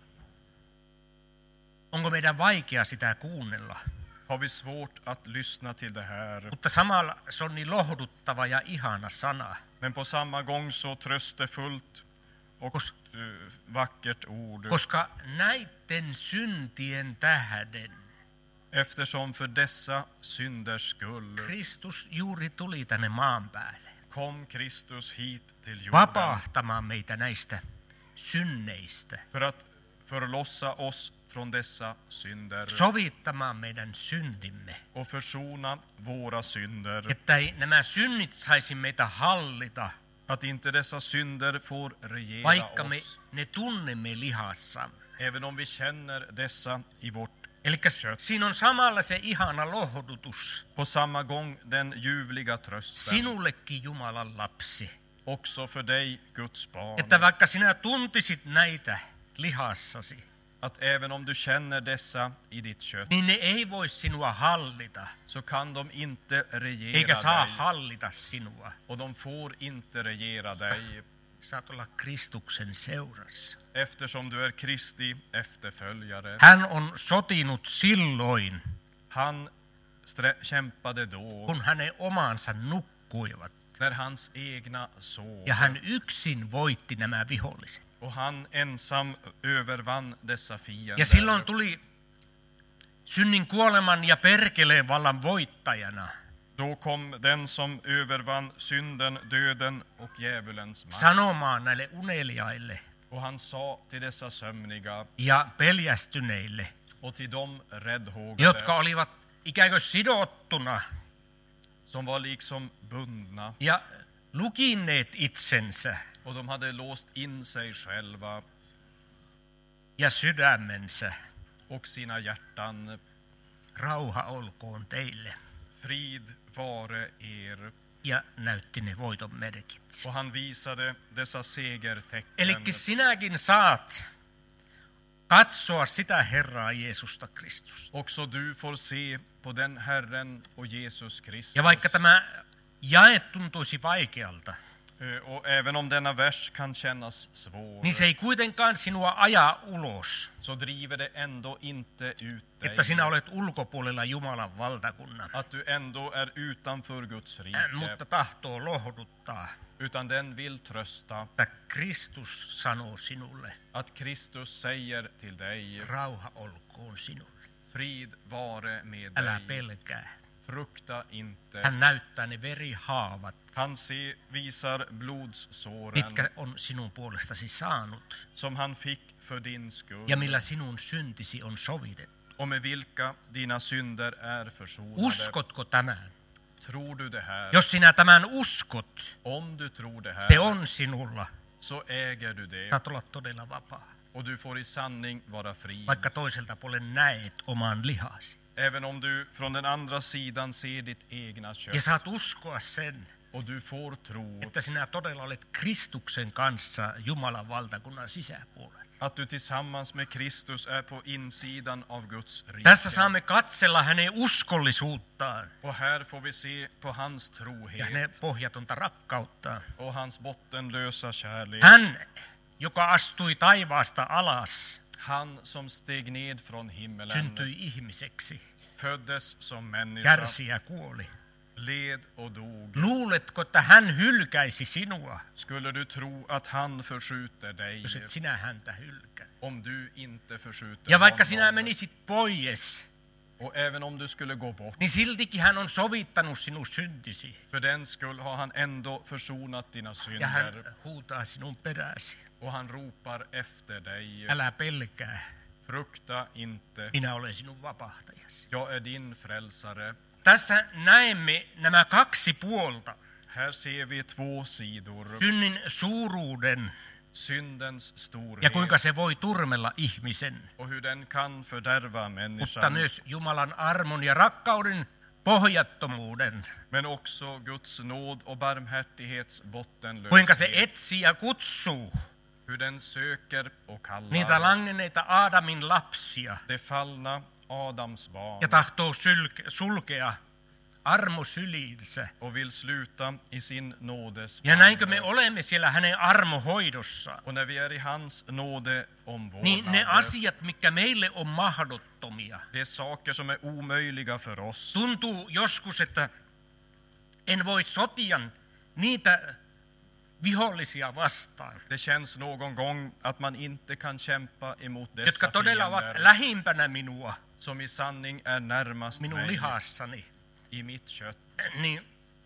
S2: Onko meidän vaikea sitä kuunnella?
S3: Har vi svårt att lyssna till det här,
S2: Mutta samalla se on niin lohduttava ja ihana sana.
S3: men på samma gång så tröstefullt och
S2: Kos-
S3: eh, vackert ord,
S2: Koska näiden syntien tähden
S3: eftersom för dessa synders skull
S2: Kristus juuri tuli tänne maan päälle.
S3: kom Kristus hit till jorden
S2: Vapahtamaan meitä näistä synneistä.
S3: för att förlossa oss från dessa synder
S2: Sovittamaan meidän syntimme.
S3: och försona våra synder,
S2: Että ei nämä synnit saisi meitä hallita,
S3: att inte dessa synder får regera
S2: vaikka me
S3: oss,
S2: ne tunnemme lihassamme.
S3: även om vi känner dessa i vårt.
S2: Eli siinä on samalla se ihana lohdutus.
S3: På samma gång den ljuvliga trösten,
S2: Sinullekin Jumalan lapsi.
S3: också för dig Guds barn,
S2: Että vaikka sinä tuntisit näitä lihassasi,
S3: att även om du känner dessa i ditt kött,
S2: niin ne ei voi sinua hallita,
S3: så kan de inte regera
S2: eikä saa
S3: dig,
S2: hallita sinua.
S3: och de får inte regera dig,
S2: Saat olla Kristuksen seurassa.
S3: eftersom du är Kristi efterföljare.
S2: Hän on sotinut silloin,
S3: Han strä- kämpade då,
S2: kun hänen omansa nukkuivat.
S3: när hans egna sov,
S2: Ja hän yksin voitti nämä viholliset.
S3: och han ensam övervann dessa fiender.
S2: Ja silloin tuli synnin, kuoleman ja perkeleen vallan voittajana
S3: Då kom den som övervann synden, döden och djävulens makt.
S2: sanomaan näille uneliaille
S3: Och han sa till dessa sömniga
S2: ja peljästyneille,
S3: och till de räddhågade,
S2: jotka olivat ikään kuin sidottuna
S3: som var liksom bundna
S2: ja lukinneet itsensä
S3: och de hade låst in sig själva
S2: ja sydämensä.
S3: och sina hjärtan.
S2: Rauha olkoon teille.
S3: Frid vare er.
S2: Ja näytti ne voiton merkit.
S3: Och han visade dessa segertecken.
S2: Elikkä sinäkin saat katsoa sitä Herraa Jeesusta Kristusta.
S3: Också du får se på den Herren och Jesus Kristus.
S2: Ja vaikka tämä jae tuntuisi vaikealta,
S3: Eh, Och även om denna vers kan kännas svår,
S2: niin se ei kuitenkaan sinua aja ulos,
S3: så driver det ändå inte ut dig.
S2: että sinä olet ulkopuolella Jumalan valtakunnan.
S3: Att du ändå är utanför Guds
S2: Äh,
S3: rike.
S2: Mutta tahtoo lohduttaa,
S3: Utan den vill trösta.
S2: että Kristus sanoo sinulle,
S3: Att Kristus säger till dig:
S2: rauha olkoon sinulle.
S3: frid vare med
S2: Älä
S3: dig.
S2: pelkää.
S3: Frukta inte.
S2: Hän näyttää ne verihaavat,
S3: Han se, visar blodssåren
S2: mitkä on sinun puolestasi saanut
S3: som han fick för din skull.
S2: ja millä sinun syntisi on sovitettu.
S3: Och med vilka dina synder är försonade.
S2: Uskotko tämän?
S3: Tror du det här?
S2: Jos sinä tämän uskot,
S3: Om du tror det här,
S2: se on sinulla.
S3: så äger du det.
S2: Saat olla todella vapaa,
S3: Och du får i sanning vara fri.
S2: vaikka toiselta puolen näet oman lihasi.
S3: Även om du från den andra sidan ser ditt egna kött.
S2: Ja saat uskoa sen,
S3: Och du får tro
S2: että sinä todella olet Kristuksen kanssa Jumalan valtakunnan sisäpuolella.
S3: att du tillsammans med Kristus är på insidan av Guds rike.
S2: Tässä saamme katsella hänen uskollisuuttaan
S3: Och här får vi se på hans
S2: ja
S3: trohet
S2: hänen pohjatonta rakkauttaan.
S3: och hans bottenlösa kärlek.
S2: Hän, joka astui taivaasta alas,
S3: Han som steg ned från himmelen,
S2: syntyi ihmiseksi,
S3: föddes som människa,
S2: kärsi ja kuoli.
S3: led och dog.
S2: Luuletko, että hän hylkäisi sinua,
S3: Skulle du tro att han förskjuter dig,
S2: jos et sinä häntä hylkää?
S3: om du inte förskjuter
S2: Ja vaikka sinä
S3: honom?
S2: menisit pois,
S3: Och även om du skulle gå bort,
S2: niin siltikin hän on sovittanut sinun syntisi.
S3: för den skull har han ändå försonat dina
S2: Ja hän
S3: synder.
S2: huutaa sinun peräsi.
S3: Och han ropar efter dig:
S2: Älä pelkää,
S3: frukta inte,
S2: minä olen sinun vapahtajasi.
S3: jag är din frälsare.
S2: Tässä näemme nämä kaksi puolta.
S3: Här ser vi två sidor.
S2: Synnin suuruuden
S3: Syndens storhet
S2: ja kuinka se voi turmella ihmisen,
S3: och hur den kan fördärva
S2: mutta
S3: människan.
S2: myös Jumalan armon ja rakkauden pohjattomuuden.
S3: Men också Guds nåd och barmhärtighets
S2: Kuinka se
S3: bottenlöshet.
S2: etsii ja kutsuu
S3: Hur den söker och
S2: niitä
S3: kallar
S2: langenneita Aadamin lapsia
S3: det fallna Adams barn
S2: ja tahtoo sylke, sulkea armosyliinsä.
S3: och vill sluta i sin nådes
S2: Ja näinkö me
S3: famn.
S2: olemme siellä hänen armohoidossaan,
S3: Och när vi är i hans nåde
S2: niin ne
S3: omvårdnad,
S2: asiat, mitkä meille on mahdottomia,
S3: det är saker som är omöjliga för oss.
S2: tuntuu joskus, että en voi sotia niitä vihollisia vastaan,
S3: Det känns någon gång att man inte kan kämpa emot
S2: jotka
S3: dessa
S2: todella ovat
S3: fiender
S2: lähimpänä minua,
S3: som i sanning är närmast
S2: minun
S3: mig,
S2: lihassani,
S3: i mitt kött.
S2: niin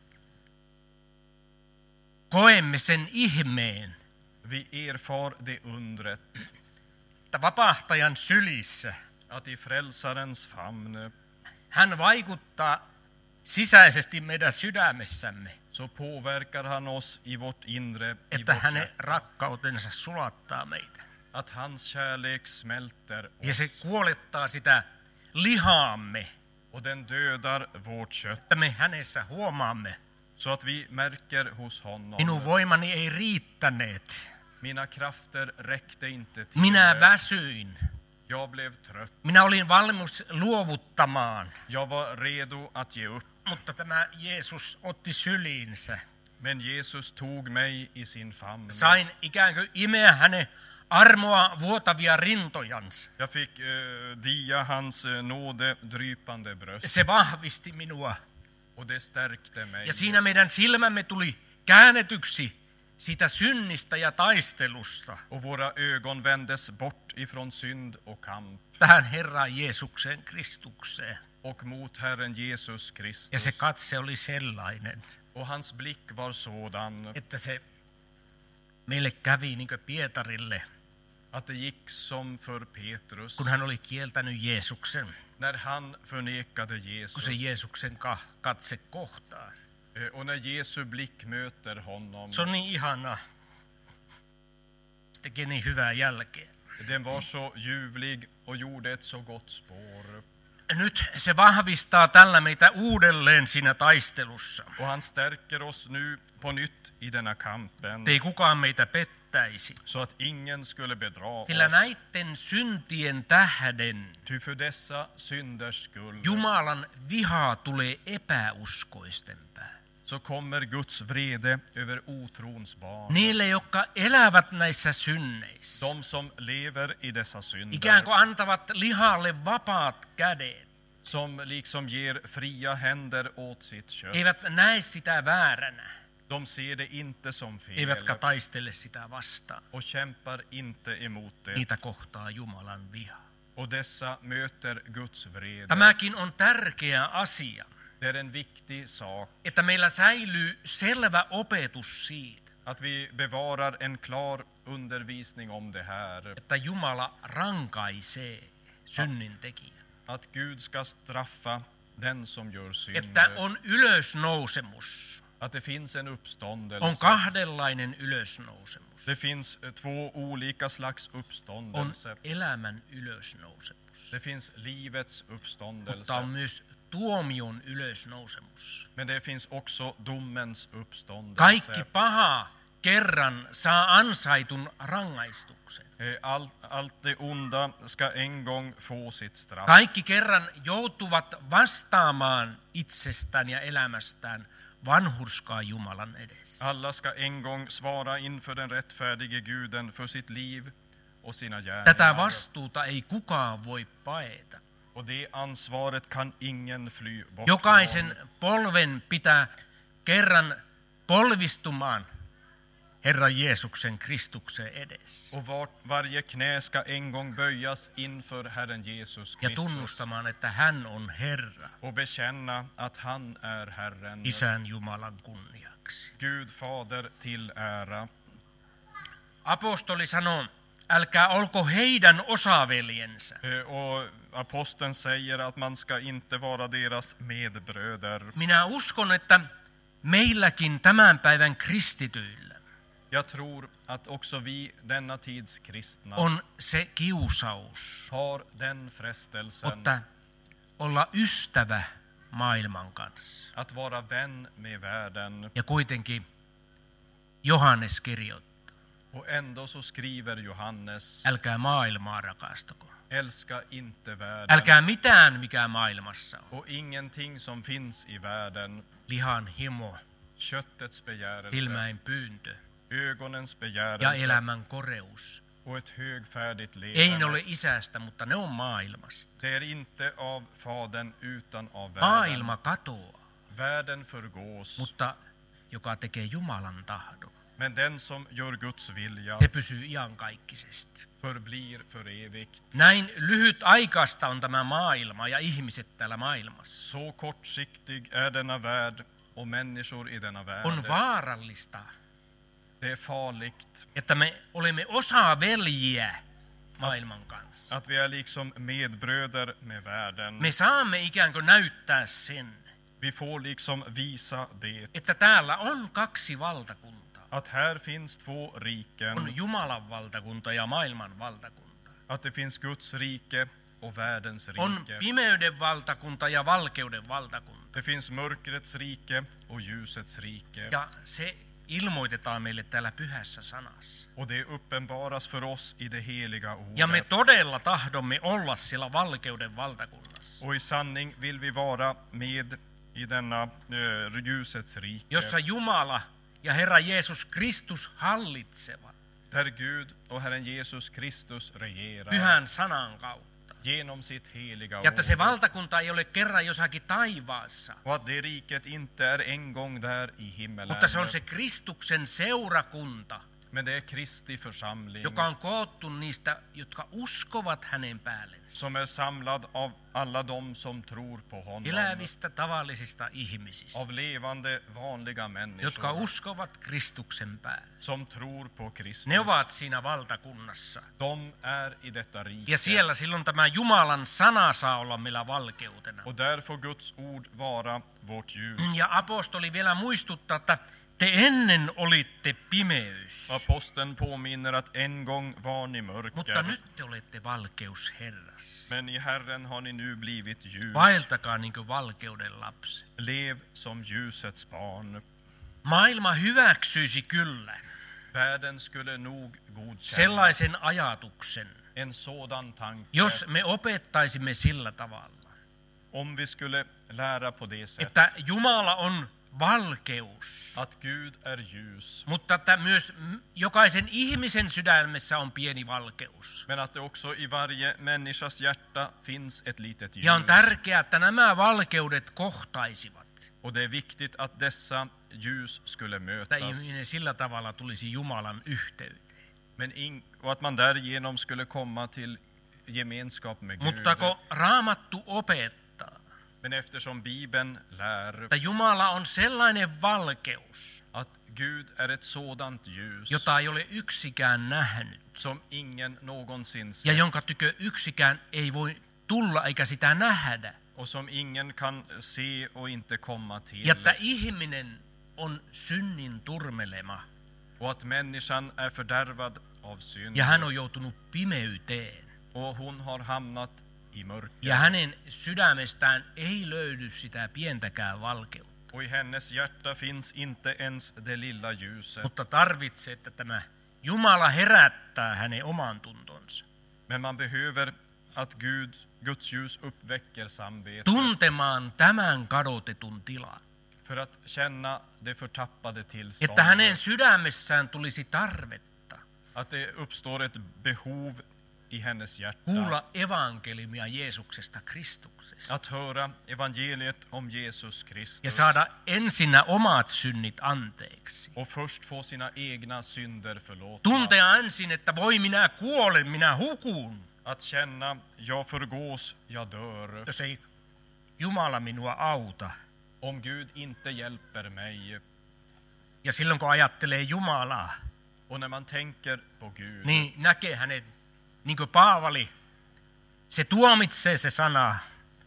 S2: koemme sen ihmeen,
S3: Vi erfar det undret
S2: että vapahtajan sylissä
S3: att i frälsarens famn
S2: hän vaikuttaa sisäisesti meidän sydämessämme,
S3: så påverkar han oss i vårt inre, i
S2: että
S3: vårt
S2: hänen
S3: hjärta.
S2: rakkautensa sulattaa meitä.
S3: Att hans kärlek smälter
S2: Ja se
S3: oss
S2: kuolettaa sitä lihaamme,
S3: och den dödar vårt kött
S2: että me hänessä huomaamme,
S3: så att vi märker hos honom:
S2: minun voimani ei riittäneet,
S3: mina krafter räckte inte till.
S2: minä väsyin,
S3: Jag blev trött.
S2: minä olin valmis luovuttamaan,
S3: Jag var redo att ge upp.
S2: mutta tämä Jeesus otti syliinsä.
S3: Men Jesus tog mig i sin famn.
S2: Sain ikään kuin imeä hänen armoa vuotavia rintojansa.
S3: Jag fick eh, dia hans eh, nåde drypande bröst.
S2: Se vahvisti minua.
S3: Och det stärkte mig.
S2: Ja siinä meidän silmämme tuli käännetyksi siitä synnistä ja taistelusta
S3: Och våra ögon vändes bort ifrån synd och kamp
S2: tähän Herran Jeesukseen Kristukseen.
S3: och mot Herren Jesus
S2: Ja
S3: Kristus.
S2: se katse oli sellainen,
S3: Och hans blick var sådan
S2: että se meille kävi niin kuin Pietarille,
S3: att det gick som för Petrus
S2: kun hän oli kieltänyt Jeesuksen,
S3: när han förnekade
S2: kun
S3: Jesus.
S2: se Jeesuksen ka- katse kohtaa.
S3: Eh, Och när Jesu blick möter honom,
S2: Se on niin ihanaa. Se tekee niin hyvää jälkeä.
S3: den var så ljuvlig och gjorde ett så gott spår.
S2: Nyt se vahvistaa tällä meitä uudelleen siinä taistelussa.
S3: Och han stärker oss nu på nytt i denna kampen,
S2: Ei kukaan meitä pettäisi.
S3: så att ingen skulle bedra
S2: Sillä
S3: oss.
S2: näiden syntien tähden
S3: Ty för dessa synders skull
S2: Jumalan viha tulee epäuskoisten päälle.
S3: så kommer Guds vrede över otrons barn.
S2: Niille, jotka elävät näissä synneissä.
S3: De som lever i dessa synder,
S2: Ikään kuin antavat lihalle vapaat kädet.
S3: som liksom ger fria händer åt sitt kött.
S2: Eivät näe sitä vääränä.
S3: De ser det inte som fel
S2: Eivätkä taistele sitä vastaan.
S3: och kämpar inte emot det.
S2: Niitä kohtaa Jumalan viha.
S3: Och dessa möter Guds vrede.
S2: Tämäkin on tärkeä asia,
S3: Det är en viktig sak
S2: että meillä säilyy selvä opetus siitä,
S3: att vi bevarar en klar undervisning om det här.
S2: että Jumala rankaisee synnintekijän.
S3: Att Gud ska straffa den som gör synd.
S2: Että on ylösnousemus.
S3: Att det finns en uppståndelse.
S2: On kahdenlainen ylösnousemus.
S3: Det finns två olika slags
S2: On
S3: uppståndelse.
S2: elämän ylösnousemus.
S3: Det finns livets
S2: Mutta on
S3: uppståndelse.
S2: myös tuomion ylösnousemus.
S3: Men det finns också domens uppståndelse.
S2: Kaikki paha kerran saa ansaitun rangaistuksen.
S3: Eh, Allt, allt det onda ska en gång få sitt straff.
S2: Kaikki kerran joutuvat vastaamaan itsestään ja elämästään vanhurskaa Jumalan edessä.
S3: Alla ska en gång svara inför den rättfärdige Guden för sitt liv och sina
S2: Tätä
S3: gärningar.
S2: vastuuta ei kukaan voi paeta.
S3: Och det ansvaret kan ingen fly bort
S2: Jokaisen
S3: från.
S2: polven pitää kerran polvistumaan Herran Jeesuksen Kristuksen edessä.
S3: Och var, varje knä ska en gång böjas inför Herren Jesus
S2: Ja
S3: Kristus
S2: tunnustamaan, että hän on Herra,
S3: och bekänna att han är Herren.
S2: Isän Jumalan kunniaksi.
S3: Gud Fader till ära.
S2: Apostoli sanoo, älkää olko heidän osaveljensä.
S3: Eh, Och aposteln säger att man ska inte vara deras medbröder.
S2: Minä uskon, että meilläkin tämän päivän kristityillä
S3: Jag tror att också vi, denna tids kristna,
S2: on se kiusaus,
S3: har den frestelsen
S2: että olla ystävä maailman kanssa.
S3: att vara vän med världen.
S2: Ja kuitenkin Johannes kirjoittaa,
S3: Och ändå så skriver Johannes,
S2: älkää maailmaa rakastako.
S3: älska inte världen.
S2: Älkää mitään, mikä maailmassa on.
S3: Och ingenting som finns i världen,
S2: Lihan himo,
S3: köttets begärelse,
S2: silmäin pyyntö
S3: ögonens
S2: ja
S3: begärelse
S2: elämän koreus.
S3: och ett högfärdigt
S2: Ei ne
S3: levande.
S2: ole isästä, mutta ne on maailmasta.
S3: Det är inte av Fadern utan av världen.
S2: Maailma katoaa,
S3: Världen förgås,
S2: mutta joka tekee Jumalan tahdon,
S3: men den som gör Guds vilja
S2: se pysyy iankaikkisesti.
S3: förblir för evigt.
S2: Näin lyhyt aikaista on tämä maailma ja ihmiset täällä maailmassa.
S3: Så kortsiktig är denna värld och människor i denna värld.
S2: On vaarallista,
S3: Det är farligt
S2: että me olemme osa veljiä maailman kanssa.
S3: att vi är liksom medbröder med världen.
S2: Me saamme ikään kuin näyttää sen,
S3: Vi får liksom visa det.
S2: että täällä on kaksi valtakuntaa.
S3: Att här finns två riken.
S2: On Jumalan valtakunta ja maailman valtakunta.
S3: Att det finns Guds rike och världens
S2: On
S3: rike.
S2: pimeyden valtakunta ja valkeuden valtakunta.
S3: Det finns mörkrets rike och ljusets rike.
S2: Ja se ilmoitetaan meille täällä pyhässä sanassa.
S3: Och det uppenbaras för oss i det heliga
S2: Ja me
S3: ordet.
S2: todella tahdomme olla siellä valkeuden valtakunnassa,
S3: Och i sanning vill vi vara med i denna äh, ljusets rike.
S2: jossa Jumala ja Herra Jeesus Kristus hallitsevat
S3: Där Gud och Herren Jesus Kristus regerar
S2: pyhän sanan kautta.
S3: genom sitt heliga
S2: Ja että se
S3: ord.
S2: valtakunta ei ole kerran jossakin taivaassa,
S3: Och att det riket inte är en gång där i himmelen.
S2: mutta se on se Kristuksen seurakunta,
S3: Men det är Kristi församling
S2: joka on koottu niistä, jotka uskovat hänen päällensä.
S3: som är samlad av alla de som tror på honom.
S2: Elävistä tavallisista ihmisistä,
S3: Av levande, vanliga
S2: jotka
S3: människor
S2: uskovat Kristuksen päälle.
S3: som tror på Kristus.
S2: Ne ovat siinä valtakunnassa.
S3: De är i detta rike.
S2: Ja siellä silloin tämä Jumalan sana saa olla meillä valkeutena.
S3: Och där får Guds ord vara vårt ljus.
S2: Ja apostoli vielä muistuttaa, että te ennen olitte pimeys,
S3: Aposteln påminner att en gång var ni
S2: mutta
S3: mörker,
S2: nyt te olette valkeus Herras.
S3: men i Herren har ni nu blivit ljus.
S2: Vaeltakaa niin kuin valkeuden lapsi.
S3: Lev som ljusets barn.
S2: Maailma hyväksyisi kyllä
S3: Världen skulle nog godkänna
S2: sellaisen ajatuksen,
S3: en sådan tanke
S2: jos me opettaisimme sillä tavalla,
S3: om vi skulle lära på det sättet
S2: että Jumala on valkeus,
S3: att Gud är ljus,
S2: mutta että myös jokaisen ihmisen sydämessä on pieni valkeus.
S3: men att det också i varje människas hjärta finns ett litet ljus.
S2: Ja on tärkeää, että nämä valkeudet kohtaisivat.
S3: Och det är viktigt att dessa ljus skulle
S2: Että
S3: mötas,
S2: ihminen sillä tavalla tulisi Jumalan yhteyteen.
S3: men in, och att man därigenom skulle komma till gemenskap med Gud.
S2: Mutta kun Raamattu opettaa,
S3: Men eftersom Bibeln lär
S2: että Jumala on sellainen valkeus,
S3: att Gud är ett sådant ljus
S2: jota ei ole yksikään nähnyt,
S3: som ingen någonsin
S2: ja
S3: sett
S2: jonka tykö yksikään ei voi tulla eikä sitä nähdä,
S3: och som ingen kan se och inte komma till,
S2: ja että ihminen on synnin turmelema,
S3: och att människan är fördärvad av synd
S2: ja hän on joutunut pimeyteen,
S3: och hon har hamnat i mörker,
S2: ja hänen sydämestään ei löydy sitä pientäkään valkeutta.
S3: och i hennes hjärta finns inte ens det lilla ljuset,
S2: Mutta tarvitsee, että tämä Jumala herättää hänen oman tuntonsa,
S3: men man behöver att Gud, Guds ljus uppväcker samvetet
S2: tuntemaan tämän kadotetun tilan,
S3: för att känna det förtappade
S2: että
S3: tillståndet,
S2: hänen sydämessään tulisi tarvetta
S3: att det uppstår ett behov i hennes hjärta
S2: kuulla evankeliumia Jeesuksesta Kristuksesta
S3: att höra evangeliet om Jesus
S2: ja
S3: Kristus
S2: saada ensinnä omat synnit anteeksi.
S3: och först få sina egna synder förlåtna.
S2: Tuntea ensin, että voi minä kuolen, minä hukun,
S3: Att känna, jag förgås, jag dör.
S2: jos ei Jumala minua auta.
S3: Om Gud inte hjälper mig.
S2: Ja silloin kun ajattelee Jumalaa,
S3: Och när man tänker på Gud,
S2: niin näkee hänet, niin kuin Paavali, se tuomitsee se sana,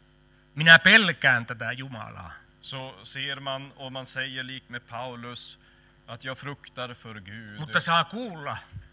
S2: minä pelkään tätä Jumalaa.
S3: så ser man, och man säger lik med Paulus, att jag fruktar för Gud.
S2: Mutta saa kuulla,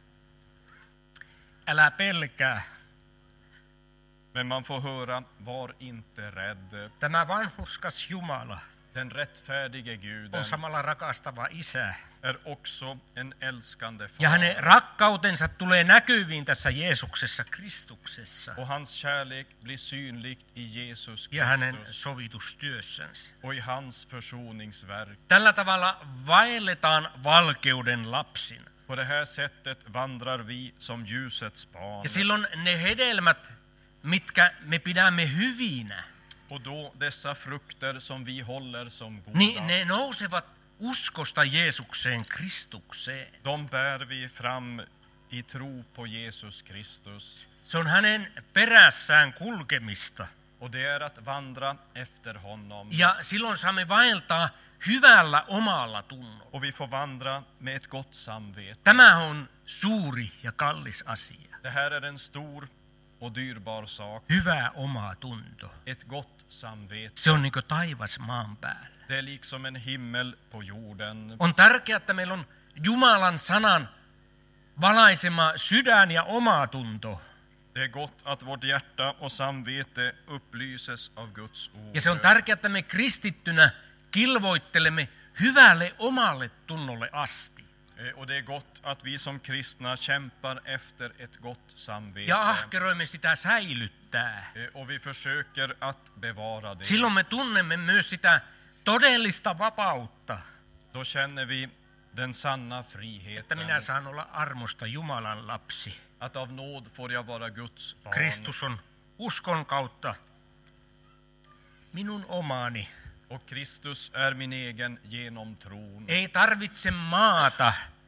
S2: älä pelkää.
S3: Men man får höra, var inte rädd.
S2: Tämä vanhurskas Jumala
S3: Den rättfärdige Guden
S2: on samalla rakastava isä.
S3: är också en älskande
S2: Ja hänen
S3: far.
S2: rakkautensa tulee näkyviin tässä Jeesuksessa Kristuksessa
S3: Och hans kärlek blir synligt i Jesus
S2: ja hänen
S3: Kristus
S2: sovitustyössänsä.
S3: och i hans försoningsverk.
S2: Tällä tavalla vaelletaan valkeuden lapsina.
S3: På det här sättet vandrar vi som ljusets barn.
S2: Ja silloin ne hedelmät, mitkä me pidämme hyvinä,
S3: Och då dessa frukter som vi håller som goda,
S2: niin ne nousevat uskosta Jeesukseen Kristukseen.
S3: de bär vi fram i tro på Jesus Kristus.
S2: Se on hänen perässään kulkemista.
S3: Och det är att vandra efter honom.
S2: Ja silloin saamme vaeltaa hyvällä omalla tunnolla.
S3: Och vi får vandra med ett gott samvete.
S2: Tämä on suuri ja kallis asia.
S3: Det här är en stor och dyrbar sak.
S2: Hyvä oma tunto.
S3: Ett gott samvete.
S2: Se on niin kuin taivas maan päällä.
S3: Det är liksom en himmel på jorden.
S2: On tärkeää, että meillä on Jumalan sanan valaisema sydän ja oma tunto.
S3: Det är gott att vårt hjärta och samvete upplyses av Guds ord.
S2: Ja se on tärkeää, että me kristittynä kilvoittelemme hyvälle omalle tunnolle asti.
S3: Eh, Och det är gott att vi som kristna kämpar efter ett gott samvete.
S2: Ja ahkeroimme sitä säilyttää.
S3: Eh, Och vi försöker att bevara det.
S2: Silloin me tunnemme myös sitä todellista vapautta,
S3: Då känner vi den sanna
S2: että
S3: friheten.
S2: minä saan olla armosta Jumalan lapsi.
S3: Att av nåd får jag vara Guds barn.
S2: Kristus on uskon kautta minun omani.
S3: Och Kristus är min egen genom tron.
S2: Ei tarvitse maata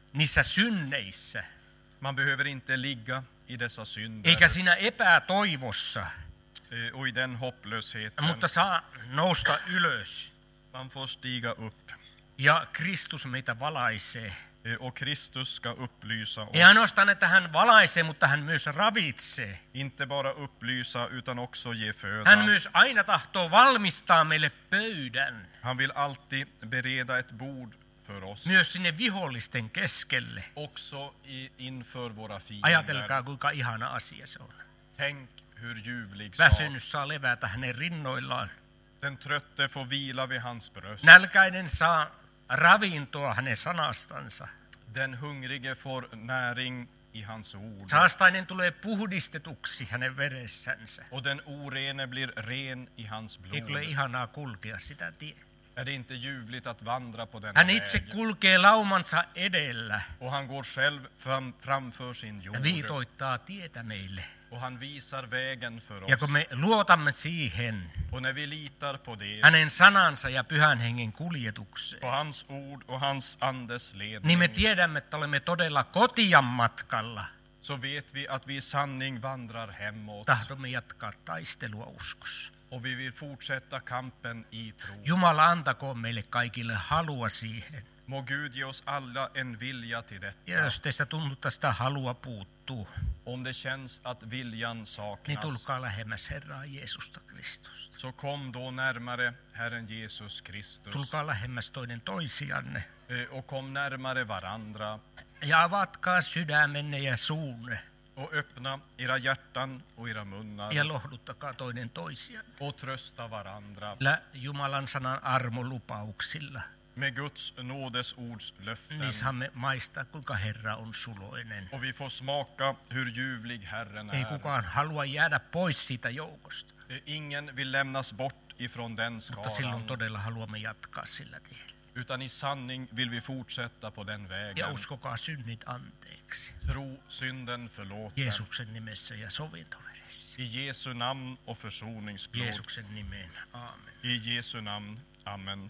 S2: niissä synneissä,
S3: Man behöver inte ligga i dessa synder
S2: eikä siinä epätoivossa,
S3: eh, och i den hopplösheten.
S2: mutta saa nousta ylös.
S3: Man får stiga upp.
S2: Ja Kristus meitä valaisee.
S3: Eh, Och Kristus ska upplysa oss.
S2: Ei ainoastaan, että hän valaisee, mutta hän myös ravitsee.
S3: Inte bara upplysa utan också ge föda.
S2: Hän myös aina tahtoo valmistaa meille pöydän,
S3: Han vill alltid bereda ett bord för oss.
S2: myös sinne vihollisten keskelle.
S3: Också i, inför våra fiender.
S2: Ajatelkaa, kuinka ihana asia se on.
S3: Tänk hur ljuvlig sak.
S2: Väsynyt saa levätä hänen rinnoillaan.
S3: Den trötte får vila vid hans bröst.
S2: Nälkäinen saa ravintoa hänen sanastansa.
S3: Den hungrige får näring i hans ord.
S2: Saastainen tulee puhdistetuksi hänen veressänsä.
S3: Och den orene blir ren i hans blod.
S2: Eikö ole ihanaa kulkea sitä tietä?
S3: Är det inte ljuvligt att vandra på den
S2: Hän itse
S3: väg?
S2: kulkee laumansa edellä
S3: Och han går själv fram, framför sin
S2: ja
S3: jord.
S2: viitoittaa tietä meille.
S3: Och han visar vägen för
S2: Ja
S3: oss.
S2: kun me luotamme siihen,
S3: Och när vi litar på det,
S2: hänen sanansa ja pyhän hengen kuljetukseen,
S3: på hans ord och hans andes ledning,
S2: niin me tiedämme, että olemme todella kotian matkalla.
S3: så vet vi att vi i sanning vandrar hemåt.
S2: Tahdomme jatkaa taistelua uskossa.
S3: Och vi vill fortsätta kampen i tro.
S2: Jumala antakoon meille kaikille halua siihen.
S3: Må Gud ge oss alla en vilja till detta.
S2: Ja jos teistä tuntuu, että sitä halua puuttuu,
S3: Om det känns att viljan
S2: niin
S3: saknas,
S2: tulkaa lähemmäs Herraa Jeesusta Kristusta.
S3: så kom då närmare Herren Jesus Kristus.
S2: Tulkaa lähemmäs toinen toisianne
S3: Eh, Och kom närmare varandra.
S2: ja avatkaa sydämenne ja suunne
S3: Och öppna era hjärtan och era munnar.
S2: ja lohduttakaa toinen toisianne.
S3: Och trösta varandra.
S2: Lä Jumalan sanan armolupauksilla.
S3: Med Guds nådesords löften.
S2: Niin saamme maistaa, kuinka Herra on suloinen.
S3: Och vi får smaka hur ljuvlig Herren
S2: Ei
S3: är.
S2: kukaan halua jäädä pois siitä joukosta,
S3: Eh, Ingen vill lämnas bort ifrån den
S2: mutta silloin
S3: skaran.
S2: todella haluamme jatkaa sillä tiellä.
S3: Utan i sanning vill vi fortsätta på den
S2: Ja
S3: vägen.
S2: uskokaa synnit anteeksi.
S3: Tro synden förlåten.
S2: Jeesuksen nimessä ja sovintovedessä.
S3: I Jesu namn och försoningsblod.
S2: Jeesuksen nimeen. Aamen.
S3: I Jesu namn. Amen.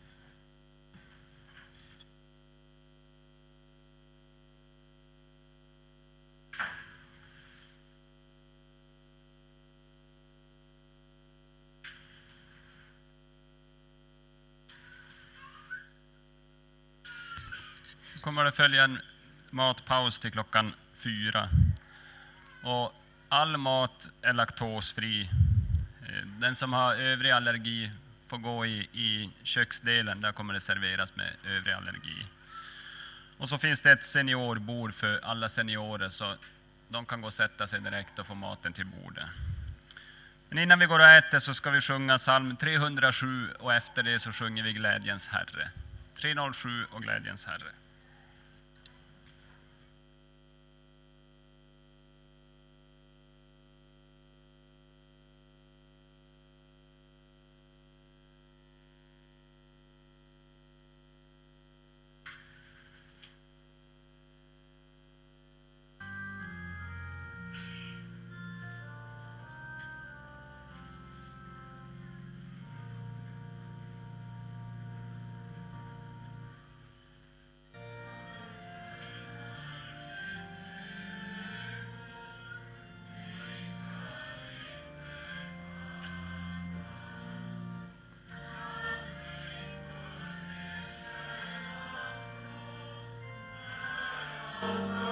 S1: Kommer det följa en matpaus till klockan fyra. Och all mat är laktosfri. Eh, Den som har övrig allergi får gå i, i köksdelen. Där kommer det serveras med övrig allergi. Och så finns det ett seniorbord för alla seniorer, så de kan gå och sätta sig direkt och få maten till bordet. Men innan vi går och äter så ska vi sjunga psalm trehundrasju, och efter det så sjunger vi Glädjens Herre. trehundrasju och Glädjens Herre.
S4: Amen.